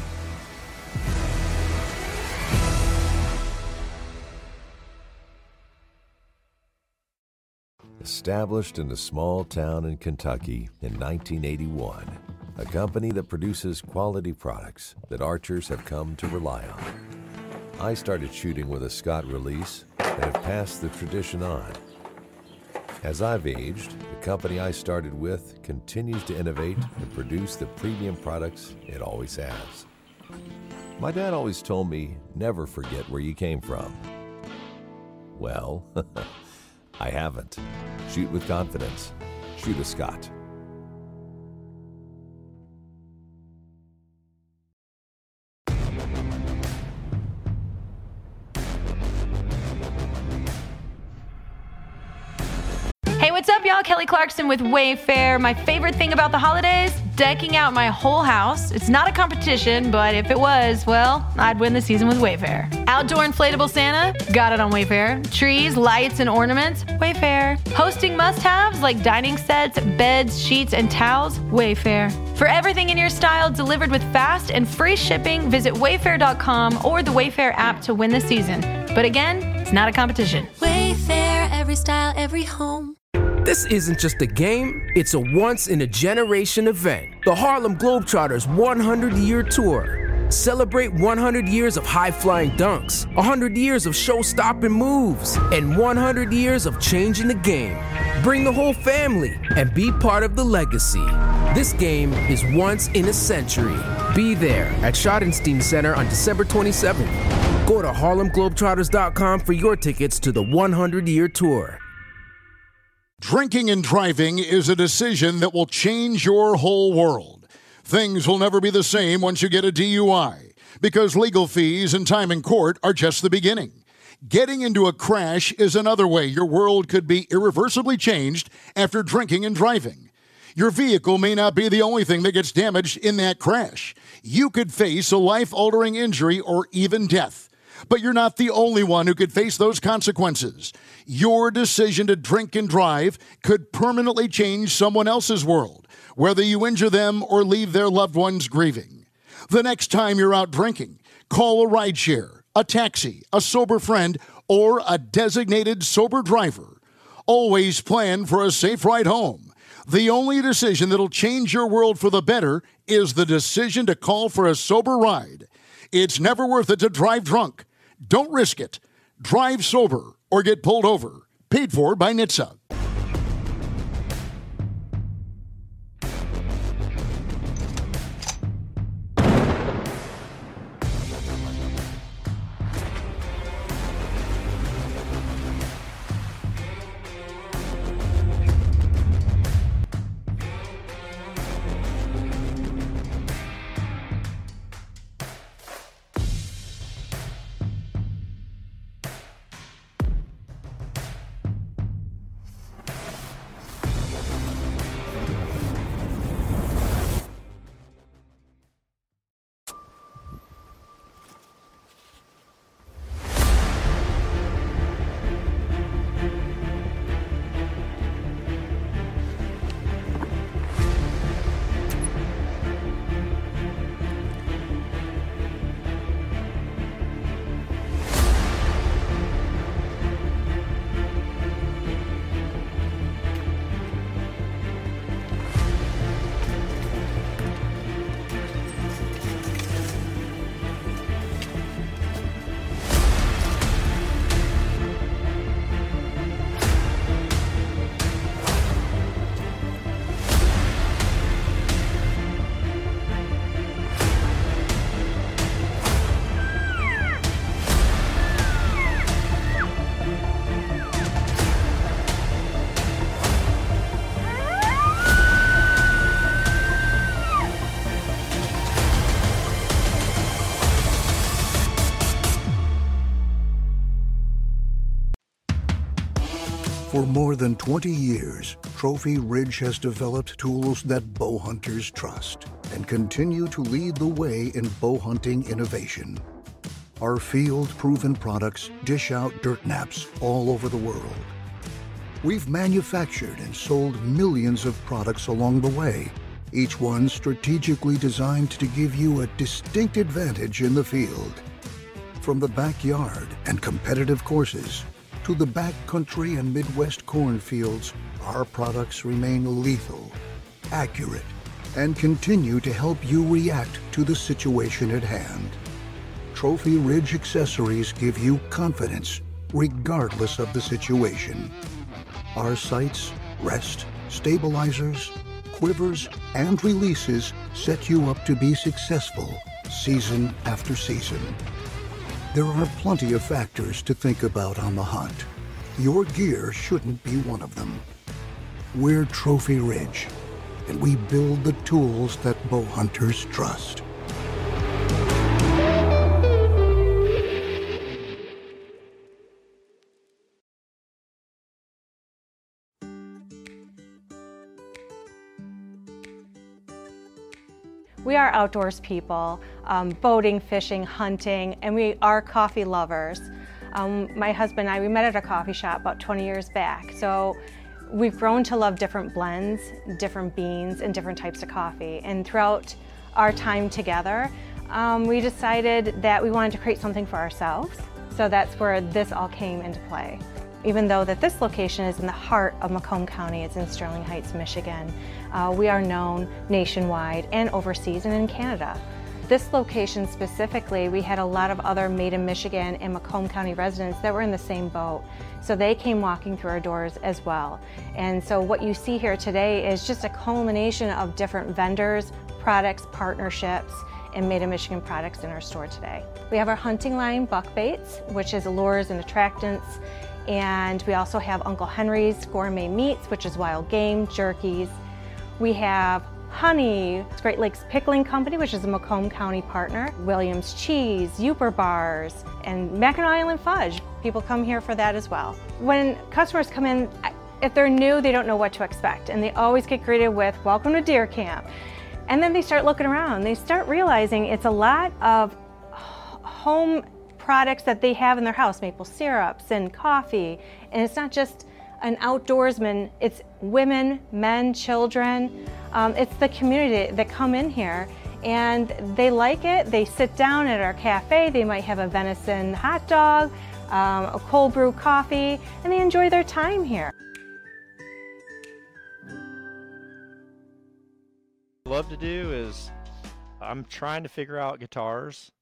Established in a small town in Kentucky in 1981, a company that produces quality products that archers have come to rely on. I started shooting with a Scott release and have passed the tradition on. As I've aged, the company I started with continues to innovate and produce the premium products it always has. My dad always told me, never forget where you came from. Well, I haven't. Shoot with confidence. Shoot a Scott.
Hey, what's up, y'all? Kelly Clarkson with Wayfair. My favorite thing about the holidays? Decking out my whole house. It's not a competition, but if it was, well, I'd win the season with Wayfair. Outdoor inflatable Santa? Got it on Wayfair. Trees, lights, and ornaments? Wayfair. Hosting must-haves like dining sets, beds, sheets, and towels? Wayfair. For everything in your style delivered with fast and free shipping, visit Wayfair.com or the Wayfair app to win the season. But again, it's not a competition.
Wayfair, every style, every home.
This isn't just a game, it's a once-in-a-generation event. The Harlem Globetrotters 100-year tour. Celebrate 100 years of high-flying dunks, 100 years of show-stopping moves, and 100 years of changing the game. Bring the whole family and be part of the legacy. This game is once in a century. Be there at Schottenstein Center on December 27th. Go to HarlemGlobetrotters.com for your tickets to the 100-year tour.
Drinking and driving is a decision that will change your whole world. Things will never be the same once you get a DUI, because legal fees and time in court are just the beginning. Getting into a crash is another way your world could be irreversibly changed after drinking and driving. Your vehicle may not be the only thing that gets damaged in that crash. You could face a life-altering injury or even death. But you're not the only one who could face those consequences. Your decision to drink and drive could permanently change someone else's world, whether you injure them or leave their loved ones grieving. The next time you're out drinking, call a rideshare, a taxi, a sober friend, or a designated sober driver. Always plan for a safe ride home. The only decision that'll change your world for the better is the decision to call for a sober ride. It's never worth it to drive drunk. Don't risk it. Drive sober or get pulled over. Paid for by NHTSA.
For more than 20 years, Trophy Ridge has developed tools that bow hunters trust and continue to lead the way in bow hunting innovation. Our field-proven products dish out dirt naps all over the world. We've manufactured and sold millions of products along the way, each one strategically designed to give you a distinct advantage in the field. From the backyard and competitive courses to the backcountry and Midwest cornfields, our products remain lethal, accurate, and continue to help you react to the situation at hand. Trophy Ridge accessories give you confidence regardless of the situation. Our sights, rest, stabilizers, quivers, and releases set you up to be successful season after season. There are plenty of factors to think about on the hunt. Your gear shouldn't be one of them. We're Trophy Ridge, and we build the tools that bow hunters trust.
We are outdoors people, boating, fishing, hunting, and we are coffee lovers. My husband and I, we met at a coffee shop about 20 years back. So we've grown to love different blends, different beans, and different types of coffee. And throughout our time together, we decided that we wanted to create something for ourselves. So that's where this all came into play. Even though that this location is in the heart of Macomb County, it's in Sterling Heights, Michigan. We are known nationwide and overseas and in Canada. This location specifically, we had a lot of other Made in Michigan and Macomb County residents that were in the same boat. So they came walking through our doors as well. And so what you see here today is just a culmination of different vendors, products, partnerships, and Made in Michigan products in our store today. We have our hunting line, Buck Baits, which is lures and attractants. And we also have Uncle Henry's Gourmet Meats, which is wild game, jerkies. We have Honey, Great Lakes Pickling Company, which is a Macomb County partner. Williams Cheese, Uper Bars, and Mackinac Island Fudge. People come here for that as well. When customers come in, if they're new, they don't know what to expect. And they always get greeted with, "Welcome to Deer Camp." And then they start looking around. They start realizing it's a lot of home products that they have in their house, maple syrups and coffee. And it's not just an outdoorsman, it's women, men, children. It's the community that come in here and they like it. They sit down at our cafe, they might have a venison hot dog, a cold brew coffee, and they enjoy their time here.
What I love to do is I'm trying to figure out guitars.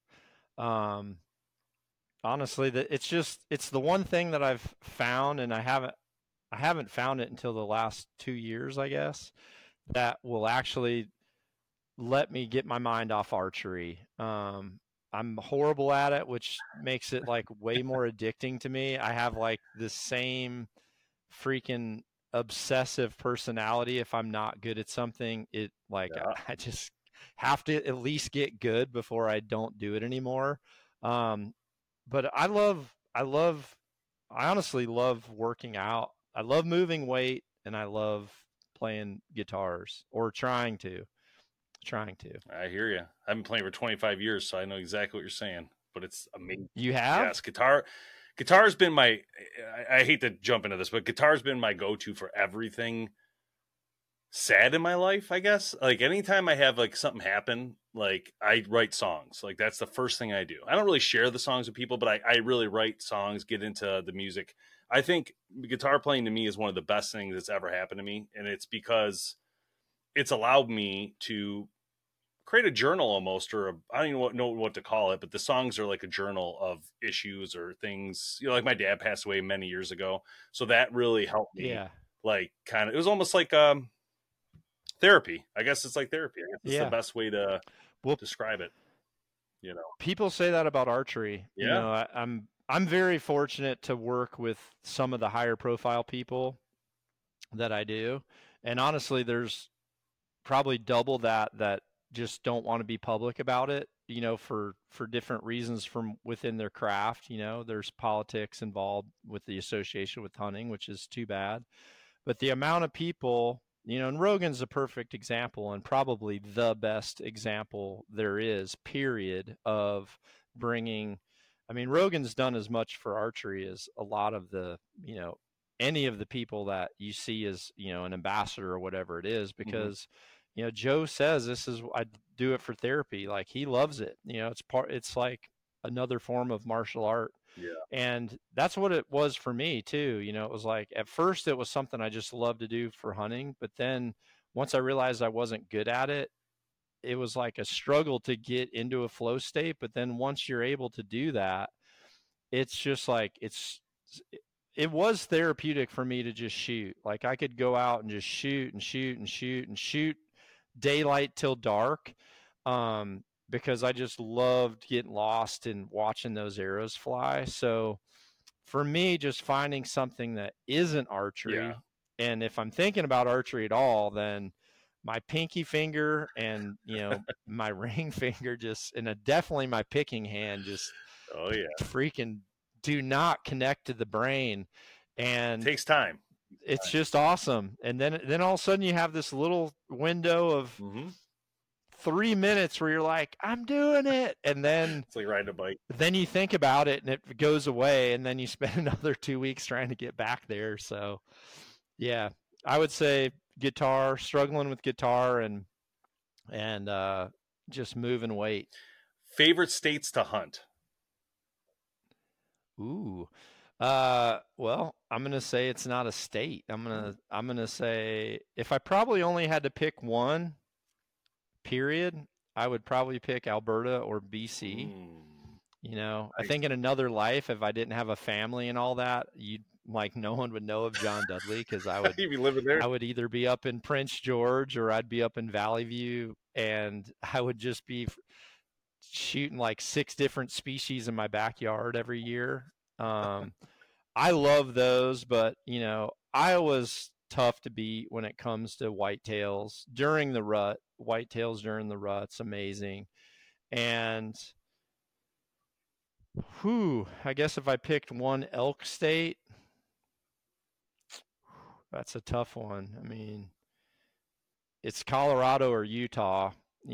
Honestly, it's the one thing that I've found, and I haven't found it until the last 2 years, I guess, that will actually let me get my mind off archery. I'm horrible at it, which makes it like way more addicting to me. I have like the same freaking obsessive personality. If I'm not good at something, I just have to at least get good before I don't do it anymore. But I honestly love working out. I love moving weight and I love playing guitars or trying to.
I hear you. I've been playing for 25 years, so I know exactly what you're saying, but it's amazing.
You have?
Yes. Guitar's been I hate to jump into this, but guitar's been my go-to for everything sad in my life, I guess. Like anytime I have like something happen, like I write songs. Like that's the first thing I do. I don't really share the songs with people, but I really write songs, get into the music. I think guitar playing to me is one of the best things that's ever happened to me. And it's because it's allowed me to create a journal almost, or I don't even know what to call it, but the songs are like a journal of issues or things, like my dad passed away many years ago. So that really helped me.
Yeah.
Like it was almost like, therapy. I guess it's like therapy. I guess it's the best way to describe it.
People say that about archery.
Yeah.
I'm very fortunate to work with some of the higher profile people that I do. And honestly, there's probably double that just don't want to be public about it, for different reasons from within their craft. There's politics involved with the association with hunting, which is too bad. But the amount of people, and Rogan's a perfect example and probably the best example there is, period, of bringing, Rogan's done as much for archery as a lot of the, any of the people that you see as, an ambassador or whatever it is, because, Joe says I do it for therapy. Like, he loves it. It's like another form of martial art.
Yeah.
And that's what it was for me too. It was like, at first it was something I just loved to do for hunting. But then once I realized I wasn't good at it, it was like a struggle to get into a flow state. But then once you're able to do that, it's just like, it was therapeutic for me to just shoot. Like, I could go out and just shoot and shoot and shoot and shoot daylight till dark. Because I just loved getting lost and watching those arrows fly. So for me, just finding something that isn't archery. And if I'm thinking about archery at all, then my pinky finger and, my ring finger and definitely my picking hand freaking do not connect to the brain. And
it takes time.
It's just awesome. And then all of a sudden you have this little window of 3 minutes where you're like, I'm doing it. And then
it's like riding a bike.
Then you think about it and it goes away. And then you spend another 2 weeks trying to get back there. So yeah, I would say guitar, struggling with guitar and just moving weight.
Favorite states to hunt?
Ooh. Well, I'm going to say it's not a state. I'm going to say if I probably only had to pick one, period, I would probably pick Alberta or BC. I think in another life, if I didn't have a family and all that, no one would know of John Dudley, because I would
be living there.
I would either be up in Prince George or I'd be up in Valley View, and I would just be shooting like 6 different species in my backyard every year. I love those, but Iowa's tough to beat when it comes to whitetails during the rut. Whitetails during the rut's amazing. And I guess if I picked one elk state, that's a tough one. It's Colorado or Utah.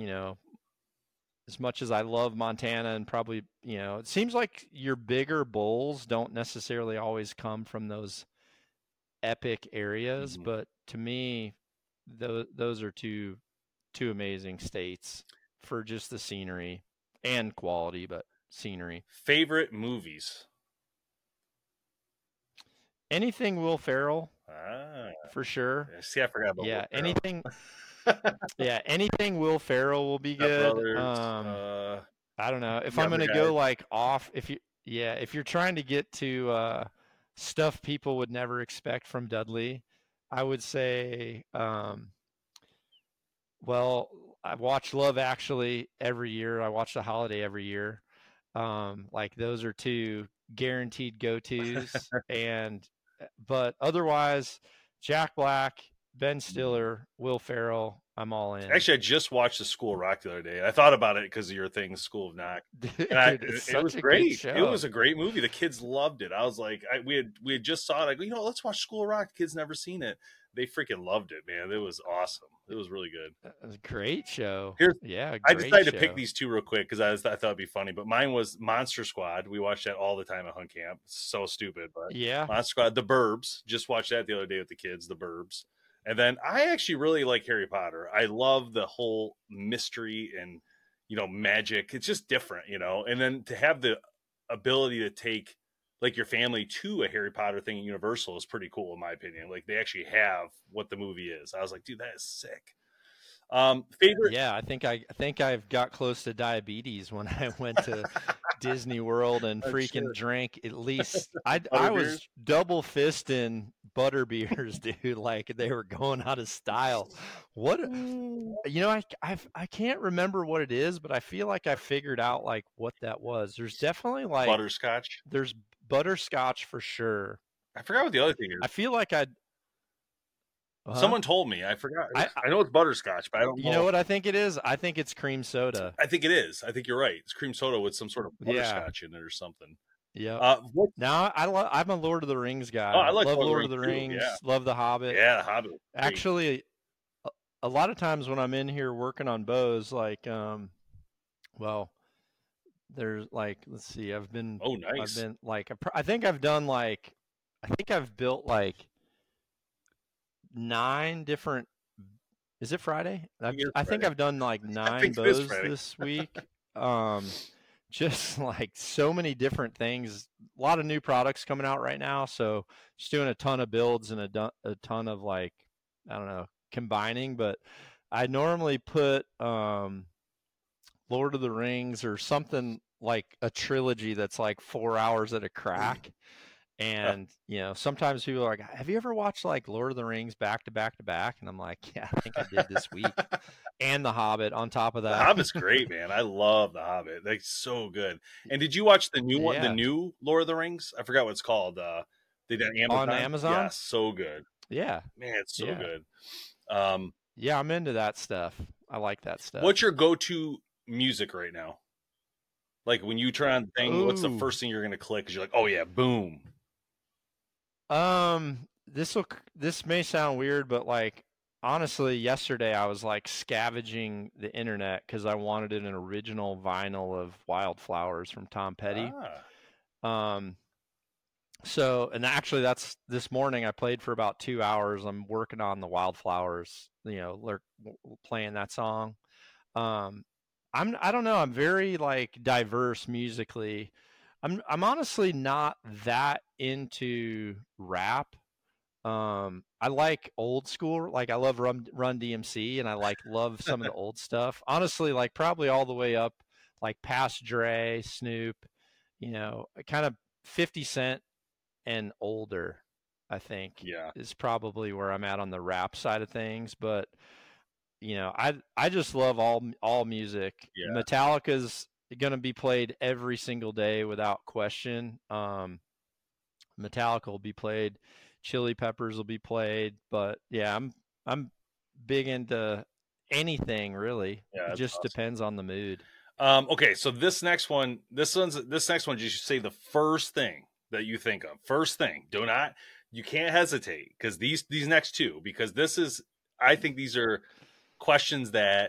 As much as I love Montana and probably, it seems like your bigger bulls don't necessarily always come from those epic areas, but to me, those are two amazing states for just the scenery and quality, but scenery.
Favorite movies?
Anything Will Ferrell, for sure.
See, I forgot about Will Ferrell.
Anything. Anything Will Ferrell will be good. I don't know if I'm going to go like off. If you're trying to get to stuff people would never expect from Dudley, I would say, well, I watch Love Actually every year. I watch The Holiday every year. Like, those are 2 guaranteed go-tos. But otherwise, Jack Black, Ben Stiller, Will Ferrell, I'm all in.
Actually, I just watched The School of Rock the other day. I thought about it because of your thing, School of Knock. It was great. It was a great movie. The kids loved it. I was like, we had just saw it. I go, let's watch School of Rock. The kids never seen it. They freaking loved it, man. It was awesome. It was really good.
It was a great show.
I decided to pick these 2 real quick because I thought it'd be funny. But mine was Monster Squad. We watched that all the time at hunt camp. It's so stupid, but
yeah.
Monster Squad. The Burbs. Just watched that the other day with the kids. The Burbs. And then I actually really like Harry Potter. I love the whole mystery and, magic. It's just different, and then to have the ability to take like your family to a Harry Potter thing at Universal is pretty cool in my opinion. Like, they actually have what the movie is. I was like, dude, that is sick. Favorite?
Yeah, I think I've got close to diabetes when I went to Disney World and freaking drank at least. I was double fisting butter beers, dude. Like, they were going out of style. What? I can't remember what it is, but I feel like I figured out like what that was. There's definitely like
butterscotch.
There's butterscotch for sure.
I forgot what the other thing is.
I feel like
Someone told me. I forgot. I know it's butterscotch, but I don't know.
You know what I think it is? I think it's cream soda.
I think it is. I think you're right. It's cream soda with some sort of butterscotch in it or something.
Yeah. Now I'm a Lord of the Rings guy.
Oh, I like
love Lord of
the
the
Rings
Rings.
too, yeah.
Love the Hobbit.
Yeah, the Hobbit.
Actually, a lot of times when I'm in here working on bows, like, there's like, let's see, I've been.
Oh, nice.
I've been like, I think I've built like 9 different. Is it Friday? I think I've done like 9 bows this week. Just like so many different things, a lot of new products coming out right now. So just doing a ton of builds and a ton of like, I don't know, combining, but I normally put Lord of the Rings or something like a trilogy that's like 4 hours at a crack. And, you know, sometimes people are like, have you ever watched like Lord of the Rings back to back to back? And I'm like, yeah, I think I did this week. And The Hobbit on top of that.
The Hobbit's great, man. I love The Hobbit. That's so good. And did you watch the new one, the new Lord of the Rings? I forgot what it's called. They did Amazon.
On Amazon?
Yeah, so good.
Yeah.
Man, it's so good.
Yeah, I'm into that stuff. I like that stuff.
What's your go-to music right now? Like when you turn on the thing, what's the first thing you're going to click? Because you're like, oh yeah, boom.
This may sound weird, but like honestly, yesterday I was like scavenging the internet because I wanted an original vinyl of Wildflowers from Tom Petty. So, and actually that's this morning I played for about 2 hours. I'm working on the Wildflowers, you know, playing that song. I don't know. I'm very like diverse musically. I'm honestly not that into rap. I like old school. Like I love Run DMC and I love some of the old stuff. Honestly, like probably all the way up, like past Dre, Snoop, you know, kind of 50 Cent and older, I think is probably where I'm at on the rap side of things. But, you know, I just love all music. Yeah. Metallica's going to be played every single day without question. Metallica will be played, Chili Peppers will be played, but yeah, I'm big into anything really. Yeah, it just depends on the mood.
Okay, so this next one, you should say the first thing that you think of. First thing. You can't hesitate because these next two, because I think these are questions that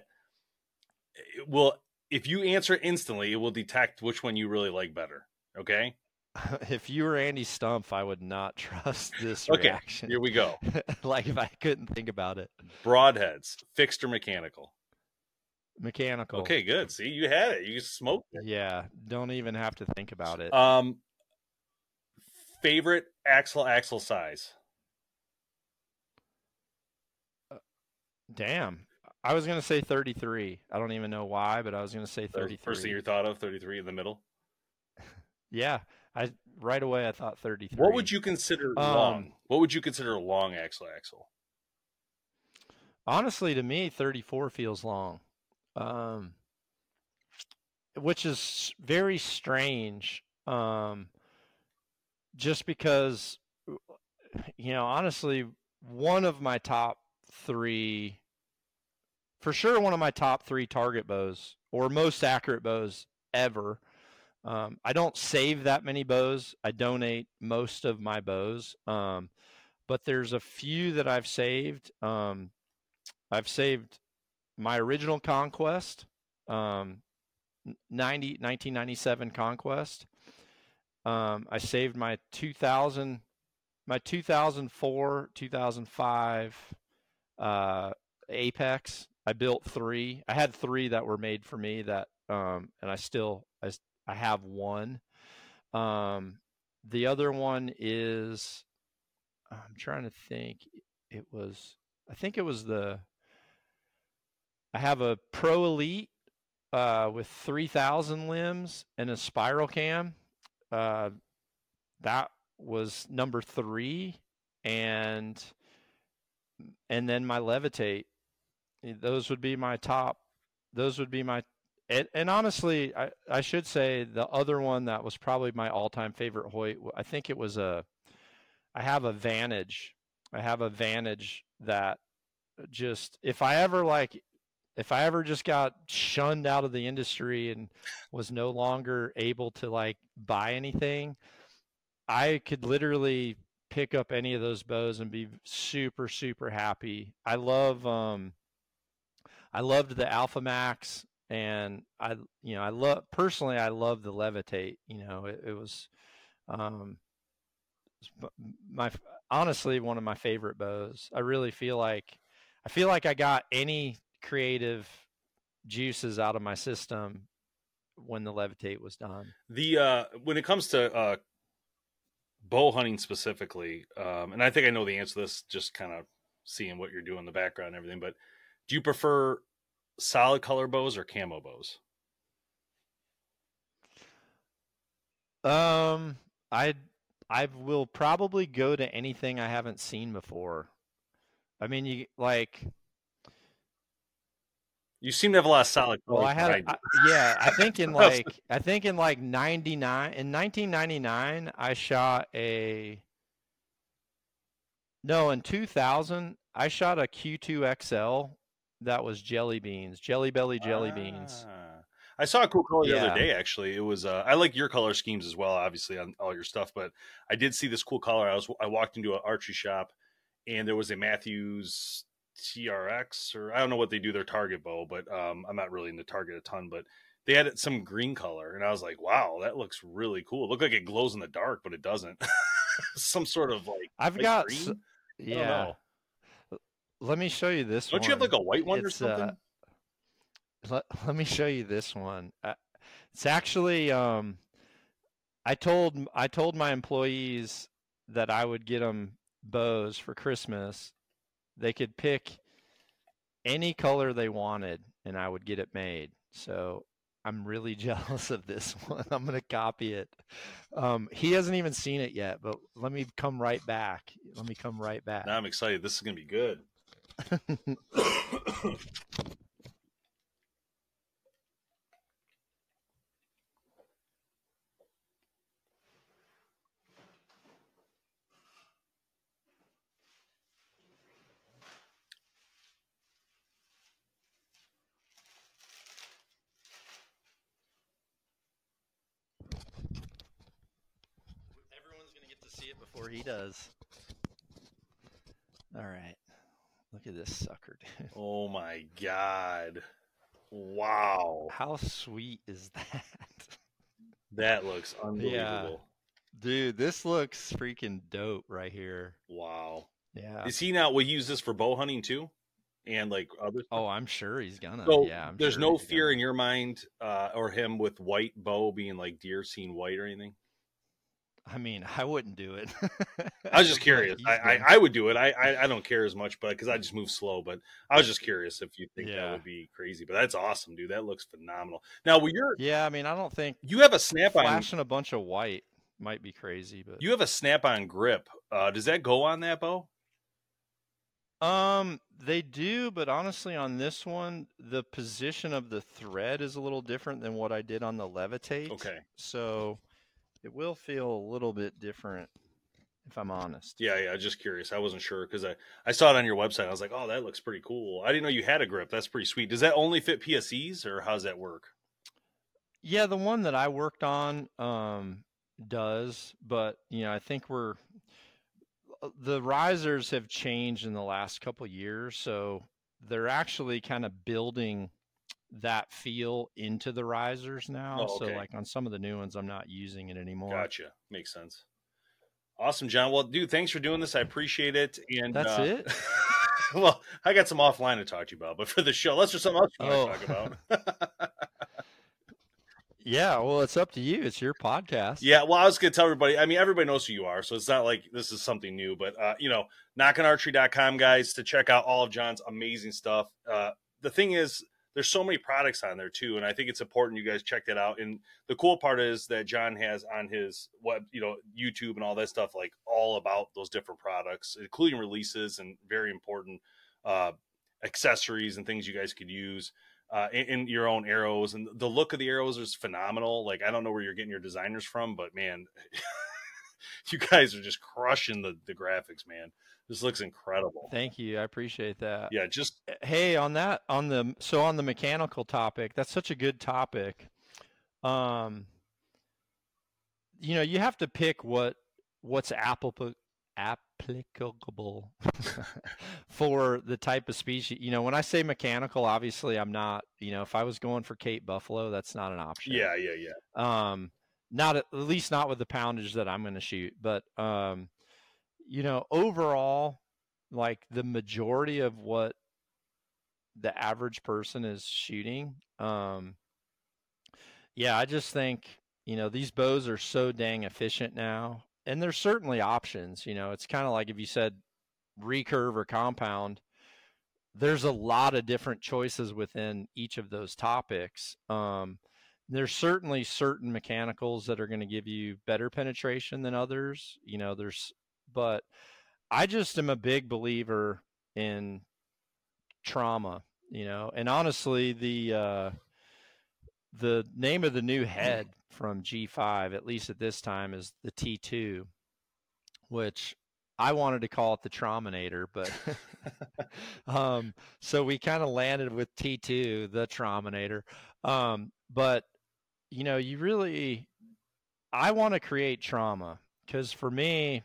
if you answer instantly, it will detect which one you really like better. Okay.
If you were Andy Stumpf, I would not trust this
okay,
reaction.
Here we go.
Like if I couldn't think about it.
Broadheads, fixed or mechanical?
Mechanical.
Okay, good. See, you had it. You smoked it.
Yeah. Don't even have to think about it.
Favorite axle size?
Damn. I was going to say 33. I don't even know why, but I was going to say 33.
First thing you thought of, 33 in the middle?
Yeah. Right away I thought 33.
What would you consider long? What would you consider a long axle?
Honestly, to me, 34 feels long. Which is very strange. Just because, you know, honestly, one of my top 3 target bows or most accurate bows ever. I don't save that many bows. I donate most of my bows. But there's a few that I've saved. I've saved my original Conquest, 1997 Conquest. I saved my 2004, 2005 Apex. I built 3. I had 3 that were made for me that, and I have 1. The other one is, I'm trying to think. I have a Pro Elite with 3,000 limbs and a spiral cam. That was number 3, and then my Levitate. Those would be my top. And honestly, I should say the other one that was probably my all-time favorite Hoyt. I think it was I have a Vantage I have a Vantage that just, if I ever just got shunned out of the industry and was no longer able to like buy anything, I could literally pick up any of those bows and be super, super happy. I loved the Alpha Max, and I love the Levitate. It was honestly one of my favorite bows. I really feel like I got any creative juices out of my system when the Levitate was done.
When it comes to bow hunting specifically, and I think I know the answer to this, just kind of seeing what you're doing in the background and everything, but do you prefer solid color bows or camo bows?
I will probably go to anything I haven't seen before. I mean,
you seem to have a lot of solid colors.
Well, I think in like 1999, I shot in 2000, I shot a Q2 XL that was jelly beans.
I saw a cool color the other day, actually. It was, I like your color schemes as well, obviously, on all your stuff, but I did see this cool color. I walked into an archery shop, and there was a Matthews TRX, or I don't know what they do, their target bow, but I'm not really into target a ton, but they had some green color, and I was like, wow, that looks really cool. It looked like it glows in the dark, but it doesn't. Some sort of like,
I've got
green?
Yeah. Let me show you this
one. Don't you have like a white one or something?
Let me show you this one. It's actually, I told my employees that I would get them bows for Christmas. They could pick any color they wanted, and I would get it made. So I'm really jealous of this one. I'm going to copy it. He hasn't even seen it yet, but let me come right back.
Now I'm excited. This is going to be good.
See it before he does. All right, look at this sucker, dude.
Oh my god, wow,
how sweet is that?
That looks unbelievable.
Yeah. Dude, this looks freaking dope right here.
Wow.
Yeah.
Is he now, will he use this for bow hunting too, and like other stuff?
Oh, I'm sure he's gonna.
So
yeah,
there's sure no fear in your mind or him with white bow being like deer seeing white or anything?
I mean, I wouldn't do it.
I was just curious. I would do it. I don't care as much, but because I just move slow. But I was just curious if you think that would be crazy. But that's awesome, dude. That looks phenomenal. Now,
I mean, I don't think
you have a snap-on.
Flashing a bunch of white might be crazy, but
you have a snap-on grip. Does that go on that bow?
They do, but honestly, on this one, the position of the thread is a little different than what I did on the Levitate.
Okay,
so it will feel a little bit different, if I'm honest.
Yeah, just curious. I wasn't sure because I saw it on your website. I was like, oh, that looks pretty cool. I didn't know you had a grip. That's pretty sweet. Does that only fit PSEs, or how does that work?
Yeah, the one that I worked on does, but I think the risers have changed in the last couple years, so they're actually kind of building that feel into the risers now.
Oh, okay.
So like on some of the new ones, I'm not using it anymore.
Gotcha. Makes sense. Awesome, John. Well, dude, thanks for doing this. I appreciate it. And
that's it.
Well, I got some offline to talk to you about, but for the show, let's do something else you want to talk about.
Yeah, well, it's up to you. It's your podcast.
Yeah, well, I was going to tell everybody. I mean, everybody knows who you are, so it's not like this is something new. But, knockinarchery.com, guys, to check out all of John's amazing stuff. The thing is, there's so many products on there, too, and I think it's important you guys check that out. And the cool part is that John has on his web, YouTube and all that stuff, like all about those different products, including releases and very important accessories and things you guys could use. In your own arrows, and the look of the arrows is phenomenal. Like, I don't know where you're getting your designers from, but man, you guys are just crushing the graphics, man. This looks incredible.
Thank you. I appreciate that.
Yeah, just
hey, on the mechanical topic, that's such a good topic. You have to pick what's applicable for the type of species. When I say mechanical, obviously I'm not, if I was going for Cape Buffalo, that's not an option.
Yeah.
Not at least not with the poundage that I'm going to shoot, but overall, like the majority of what the average person is shooting, I just think, these bows are so dang efficient now, and there's certainly options. It's kind of like if you said recurve or compound, there's a lot of different choices within each of those topics. There's certainly certain mechanicals that are going to give you better penetration than others, but I just am a big believer in trauma, and honestly, the name of the new head from G5, at least at this time, is the T2, which I wanted to call it the Trauminator, but so we kind of landed with T2, the Trauminator. But I want to create trauma, because for me,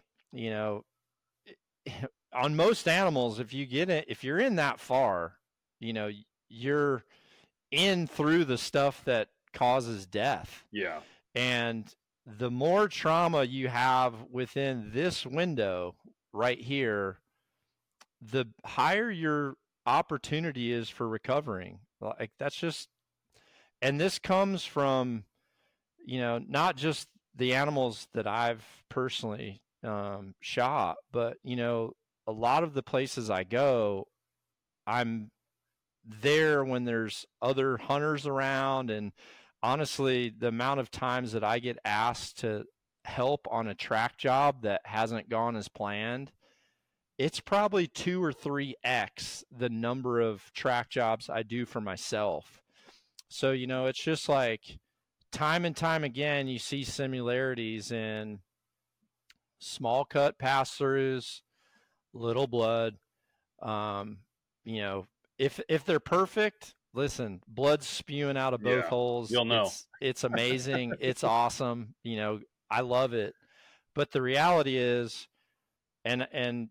on most animals, if you're in that far, you're in through the stuff that causes death.
Yeah.
And the more trauma you have within this window right here, the higher your opportunity is for recovering. Like that's just, and this comes from, not just the animals that I've personally shot, but, a lot of the places I go, I'm there when there's other hunters around. And honestly, the amount of times that I get asked to help on a track job that hasn't gone as planned, it's probably 2 or 3x the number of track jobs I do for myself. So, it's just like time and time again, you see similarities in small cut pass-throughs, little blood. If they're perfect, listen, blood's spewing out of both holes.
You'll know.
It's amazing. It's awesome. I love it. But the reality is, and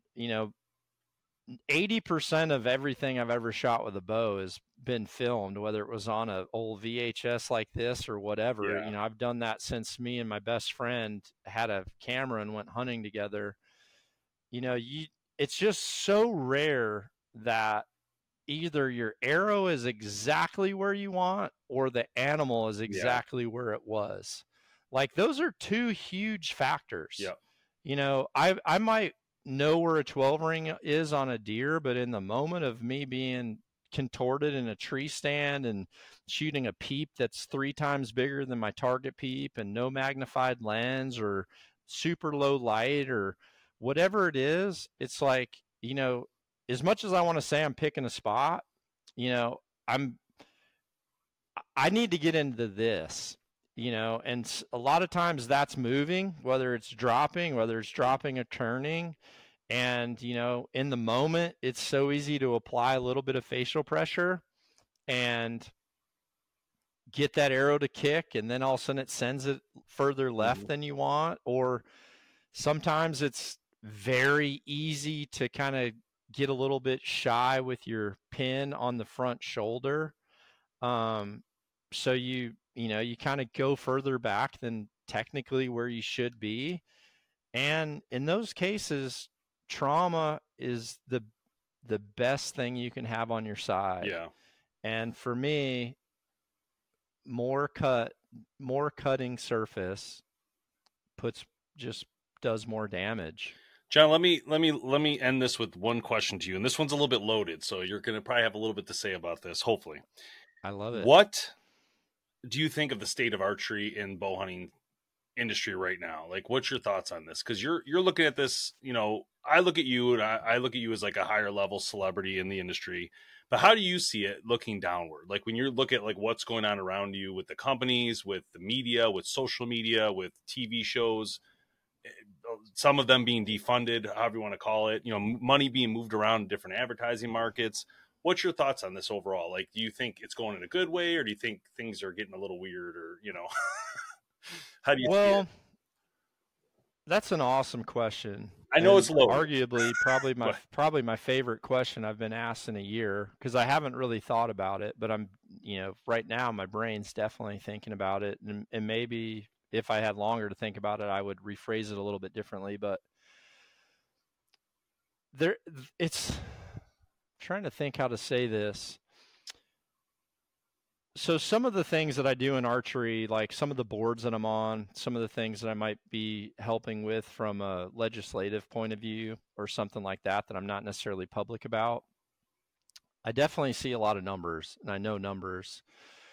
80% of everything I've ever shot with a bow has been filmed, whether it was on a old VHS like this or whatever.
Yeah.
I've done that since me and my best friend had a camera and went hunting together. It's just so rare that either your arrow is exactly where you want or the animal is exactly where it was. Like those are two huge factors.
Yeah.
I might know where a 12 ring is on a deer, but in the moment of me being contorted in a tree stand and shooting a peep that's 3 times bigger than my target peep and no magnified lens or super low light or whatever it is, it's like, as much as I want to say I'm picking a spot, I need to get into this, and a lot of times that's moving, whether it's dropping or turning. And, in the moment, it's so easy to apply a little bit of facial pressure and get that arrow to kick. And then all of a sudden it sends it further left than you want. Or sometimes it's very easy to kind of get a little bit shy with your pin on the front shoulder. So you kind of go further back than technically where you should be. And in those cases, trauma is the best thing you can have on your side.
Yeah.
And for me, more cutting surface does more damage.
John, let me end this with one question to you, and this one's a little bit loaded, so you're going to probably have a little bit to say about this, hopefully.
I love it.
What do you think of the state of archery in bow hunting industry right now? Like, what's your thoughts on this? Because you're looking at this, I look at you and I look at you as like a higher level celebrity in the industry, but how do you see it looking downward? Like when you look at like what's going on around you with the companies, with the media, with social media, with TV shows, some of them being defunded, however you want to call it, money being moved around in different advertising markets. What's your thoughts on this overall? Like, do you think it's going in a good way, or do you think things are getting a little weird, or, how do you see it?
That's an awesome question.
I know it's low.
Arguably, probably my favorite question I've been asked in a year, because I haven't really thought about it. But I'm, right now my brain's definitely thinking about it, and maybe if I had longer to think about it, I would rephrase it a little bit differently. But it's trying to think how to say this. So some of the things that I do in archery, like some of the boards that I'm on, some of the things that I might be helping with from a legislative point of view or something like that I'm not necessarily public about, I definitely see a lot of numbers, and I know numbers.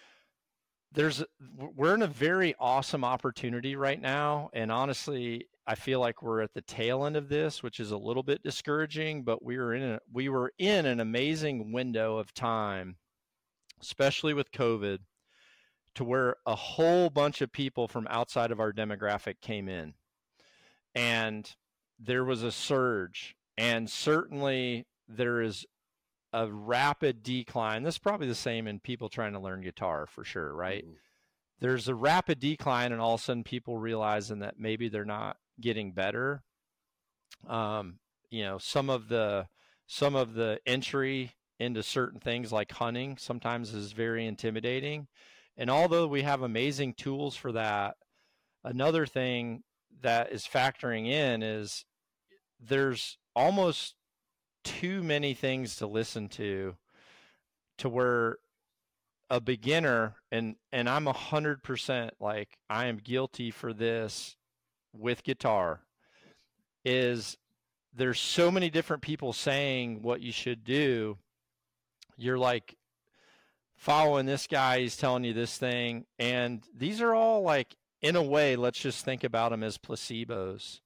We're in a very awesome opportunity right now, and honestly, I feel like we're at the tail end of this, which is a little bit discouraging, but we were in an amazing window of time, especially with COVID, to where a whole bunch of people from outside of our demographic came in, and there was a surge, and certainly there is a rapid decline. This is probably the same in people trying to learn guitar, for sure, right? Mm-hmm. There's a rapid decline, and all of a sudden people realizing that maybe they're not getting better. Some of the entry into certain things like hunting sometimes is very intimidating. And although we have amazing tools for that, another thing that is factoring in is there's almost too many things to listen to where a beginner, and I'm 100% like, I am guilty for this with guitar, is there's so many different people saying what you should do. You're like following this guy, he's telling you this thing, and these are all, like, in a way, let's just think about them as placebos.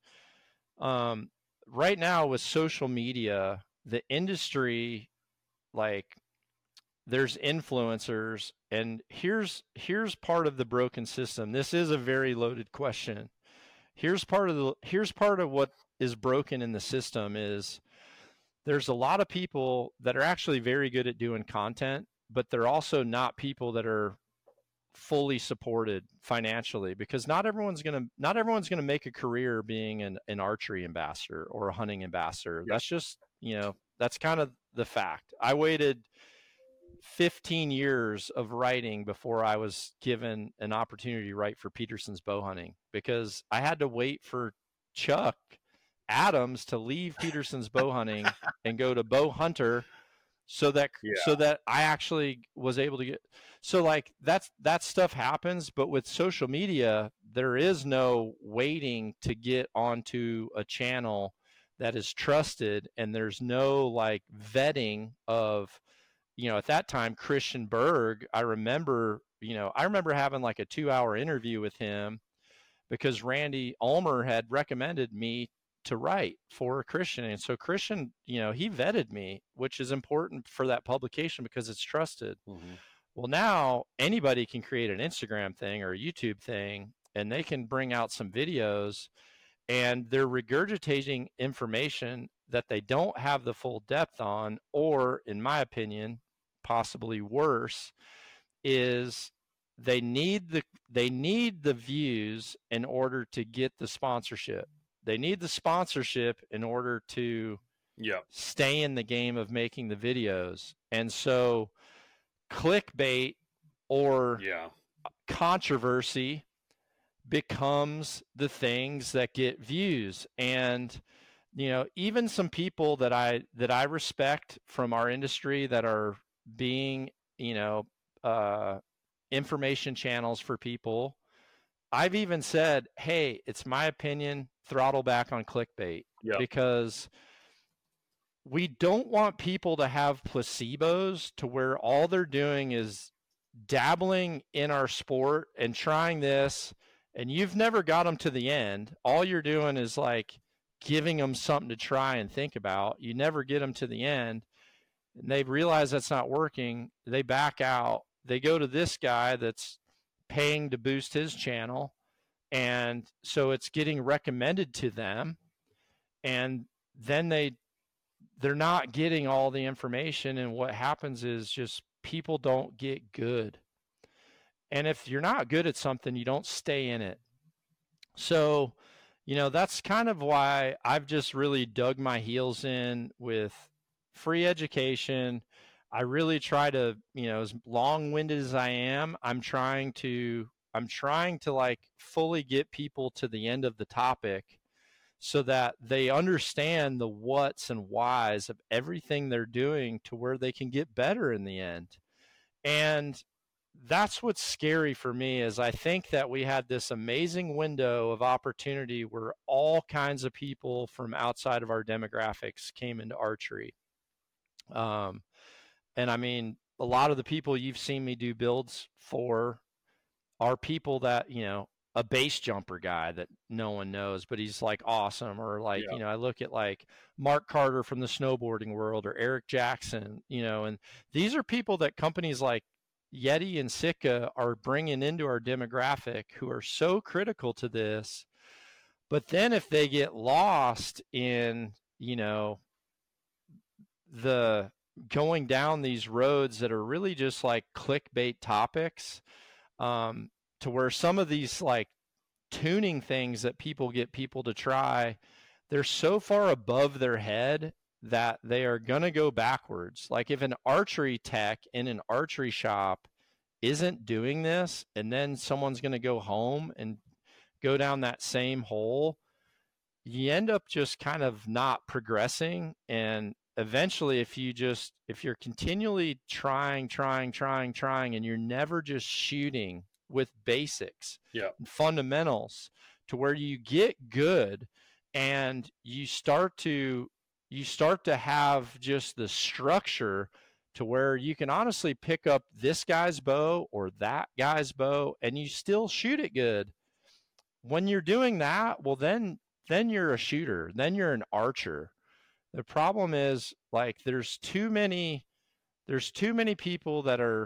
Right now with social media, the industry, like, there's influencers, and here's part of the broken system. This is a very loaded question. Here's part of what is broken in the system is there's a lot of people that are actually very good at doing content, but they're also not people that are fully supported financially, because not everyone's gonna make a career being an archery ambassador or a hunting ambassador. That's just, that's kind of the fact. I waited 15 years of writing before I was given an opportunity to write for Peterson's Bow Hunting, because I had to wait for Chuck Adams to leave Peterson's Bow Hunting and go to Bow Hunter, so that I actually was able to get. So, like, that stuff happens, but with social media, there is no waiting to get onto a channel that is trusted, and there's no, like, vetting of, at that time, Christian Berg, I remember having like a 2-hour interview with him because Randy Ulmer had recommended me to write for Christian. And so Christian, he vetted me, which is important for that publication because it's trusted. Mm-hmm. Well, now anybody can create an Instagram thing or a YouTube thing, and they can bring out some videos, and they're regurgitating information that they don't have the full depth on, or, in my opinion, possibly worse, is they need the views in order to get the sponsorship. They need the sponsorship in order to stay in the game of making the videos. And so clickbait or controversy becomes the things that get views. And even some people that I respect from our industry that are being information channels for people, I've even said, hey, it's my opinion, throttle back on clickbait, because we don't want people to have placebos to where all they're doing is dabbling in our sport and trying this, and you've never got them to the end. All you're doing is like giving them something to try and think about. You never get them to the end, and they realize that's not working. They back out. They go to this guy that's paying to boost his channel, And so it's getting recommended to them, and then they're not getting all the information. And what happens is just people don't get good. And if you're not good at something, you don't stay in it. So, that's kind of why I've just really dug my heels in with free education. I really try to, as long-winded as I am, I'm trying to like fully get people to the end of the topic so that they understand the what's and whys of everything they're doing to where they can get better in the end. And that's what's scary for me is I think that we had this amazing window of opportunity where all kinds of people from outside of our demographics came into archery. And I mean, a lot of the people you've seen me do builds for are people that, a base jumper guy that no one knows, but he's like awesome. Or like, I look at like Mark Carter from the snowboarding world or Eric Jackson, and these are people that companies like Yeti and Sitka are bringing into our demographic who are so critical to this. But then if they get lost in, the going down these roads that are really just like clickbait topics, to where some of these like tuning things that people get people to try, they're so far above their head that they are going to go backwards. Like if an archery tech in an archery shop isn't doing this, and then someone's going to go home and go down that same hole, you end up just kind of not progressing. And eventually if you're continually trying, and you're never just shooting with basics and fundamentals to where you get good and you start to have just the structure to where you can honestly pick up this guy's bow or that guy's bow and you still shoot it good. When you're doing that, well, then you're a shooter, then you're an archer. The problem is like there's too many people that are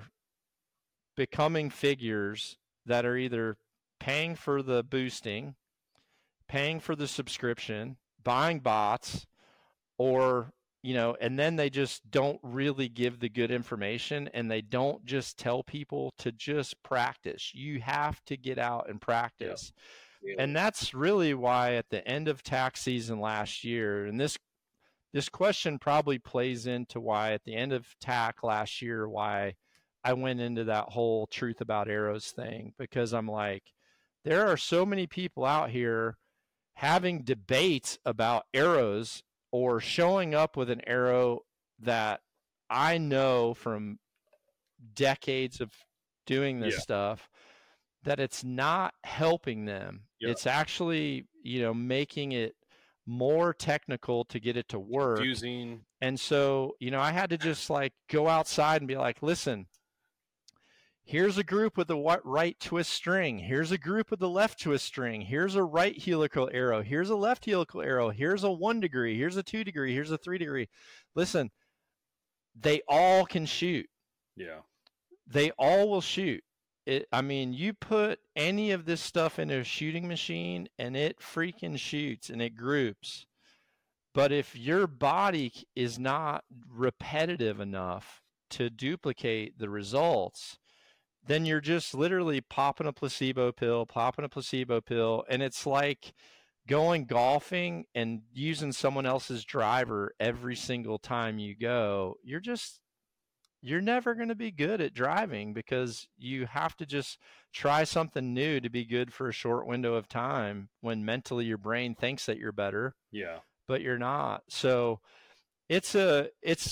becoming figures that are either paying for the boosting, paying for the subscription, buying bots, or, and then they just don't really give the good information, and they don't just tell people to just practice. You have to get out and practice. Yeah. And that's really why at the end of tax season last year, and this question probably plays into why at the end of TAC last year, why I went into that whole truth about arrows thing, because I'm like, there are so many people out here having debates about arrows or showing up with an arrow that I know from decades of doing this stuff that it's not helping them. Yep. It's actually, making it more technical to get it to work.
Confusing.
And so, I had to just like go outside and be like, listen, here's a group with the right twist string. Here's a group with the left twist string. Here's a right helical arrow. Here's a left helical arrow. Here's a 1 degree. Here's a 2 degree. Here's a 3 degree. Listen, they all can shoot.
Yeah.
They all will shoot. You put any of this stuff into a shooting machine and it freaking shoots and it groups. But if your body is not repetitive enough to duplicate the results, then you're just literally popping a placebo pill. And it's like going golfing and using someone else's driver every single time you go. You're never going to be good at driving because you have to just try something new to be good for a short window of time when mentally your brain thinks that you're better.
Yeah.
But you're not. So it's a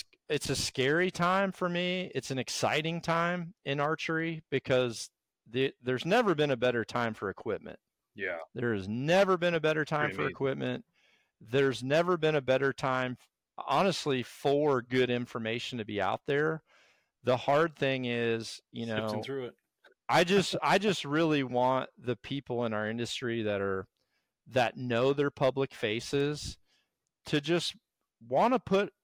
scary time for me. It's an exciting time in archery because there's never been a better time for equipment.
Yeah.
There has never been a better time for equipment. There's never been a better time, honestly, for good information to be out there. The hard thing is,
sifting through it.
I just really want the people in our industry that know their public faces to just want to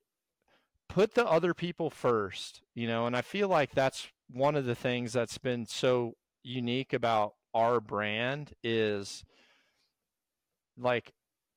put the other people first, and I feel like that's one of the things that's been so unique about our brand is like,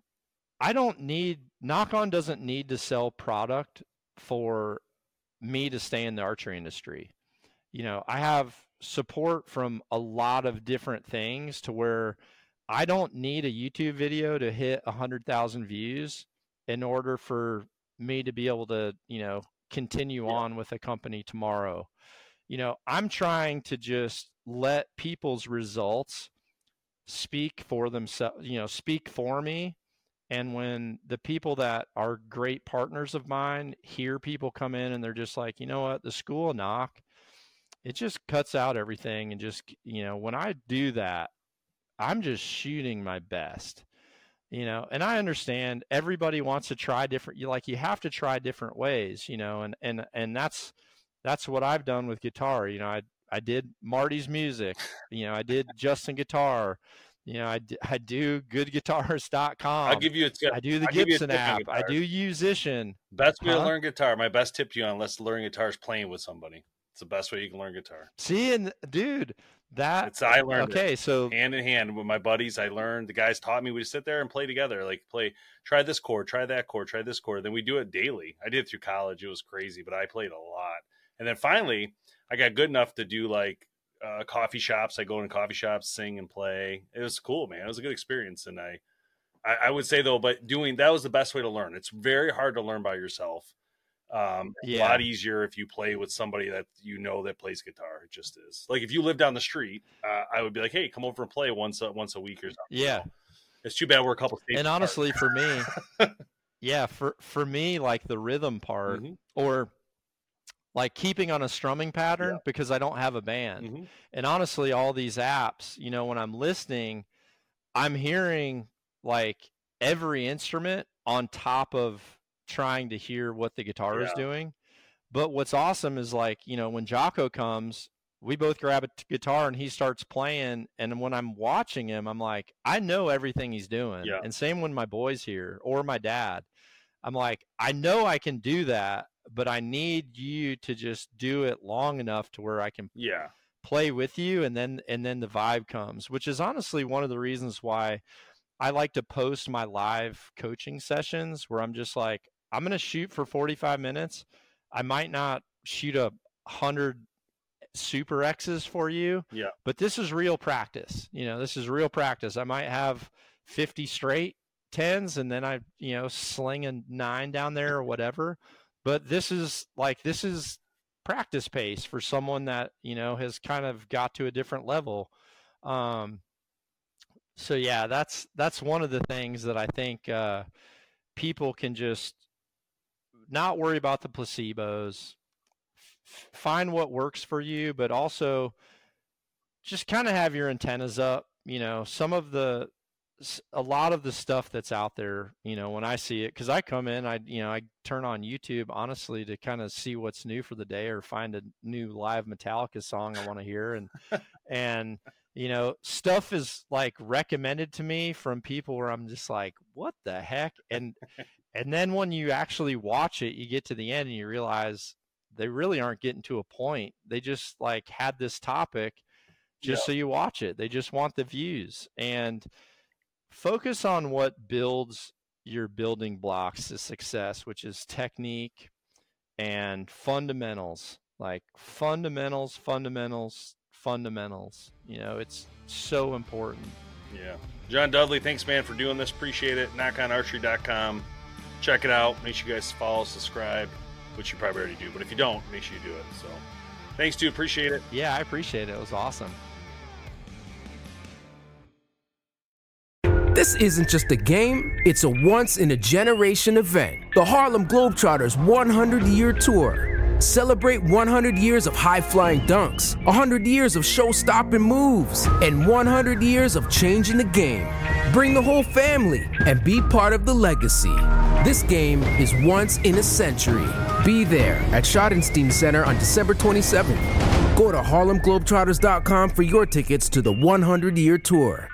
I don't need, Nock On doesn't need to sell product for me to stay in the archery industry. You know, I have support from a lot of different things to where I don't need a YouTube video to hit 100,000 views in order for me to be able to, you know, continue on with a company tomorrow. You know, I'm trying to just let people's results speak for themselves, you know, speak for me. And when the people that are great partners of mine hear people come in and they're just like, you know what, the School of Nock, it just cuts out everything. And just, you know, when I do that, I'm just shooting my best, you know, and I understand everybody wants to try different, you have to try different ways, you know, and that's what I've done with guitar. You know, I did Marty's Music, you know, I did Justin Guitar, you know, I do goodguitarist.com.
I'll give you a tip.
I do the Gibson app. I do Musician.
Best way to learn guitar. My best tip to you on learning guitar is playing with somebody. It's the best way you can learn guitar.
See, and dude, I learned
it.
So
hand in hand with my buddies, I learned. The guys taught me. We just sit there and play together. Like try this chord, try that chord, try this chord. Then we do it daily. I did it through college. It was crazy, but I played a lot. And then finally, I got good enough to do like coffee shops. I go in coffee shops, sing and play. It was cool, man. It was a good experience. And I would say though, but that was the best way to learn. It's very hard to learn by yourself. A lot easier if you play with somebody that you know that plays guitar. It just is. Like if you live down the street, I would be like, hey, come over and play once a week or something.
Yeah.
It's too bad we're a couple states
and
apart.
Honestly, for me, for me, like the rhythm part or like keeping on a strumming pattern because I don't have a band. And honestly, all these apps, you know, when I'm listening, I'm hearing like every instrument on top of trying to hear what the guitar is doing. But what's awesome is like, you know, when Jocko comes, we both grab a guitar and he starts playing. And when I'm watching him, I'm like, I know everything he's doing. And same when my boys here or my dad, I'm like, I know I can do that, but I need you to just do it long enough to where I can play with you. And then the vibe comes, which is honestly one of the reasons why I like to post my live coaching sessions where I'm just like, I'm going to shoot for 45 minutes. I might not shoot 100 super X's for you, but this is real practice. You know, this is real practice. I might have 50 straight 10s and then I, you know, sling a 9 down there or whatever. But this is practice pace for someone that, you know, has kind of got to a different level. So yeah, that's one of the things that I think people can just not worry about the placebos, find what works for you, but also just kind of have your antennas up. You know, a lot of the stuff that's out there, you know, when I see it, because I come in, I turn on YouTube, honestly, to kind of see what's new for the day or find a new live Metallica song I want to hear. And, you know, stuff is like recommended to me from people where I'm just like, what the heck? And then when you actually watch it, you get to the end and you realize they really aren't getting to a point. They just like had this topic just so you watch it. They just want the views. And focus on what builds your building blocks to success, which is technique and fundamentals, like fundamentals. You know, it's so important. Yeah.
John Dudley, thanks, man, for doing this. Appreciate it. knockonarchery.com. Check it out. Make sure you guys follow, subscribe, which you probably already do. But if you don't, make sure you do it. So thanks, dude. Appreciate it.
Yeah, I appreciate it. It was awesome.
This isn't just a game, it's a once-in-a-generation event. The Harlem Globetrotters 100-year tour. Celebrate 100 years of high-flying dunks, 100 years of show-stopping moves, and 100 years of changing the game. Bring the whole family and be part of the legacy. This game is once in a century. Be there at Schottenstein Center on December 27th. Go to HarlemGlobetrotters.com for your tickets to the 100-year tour.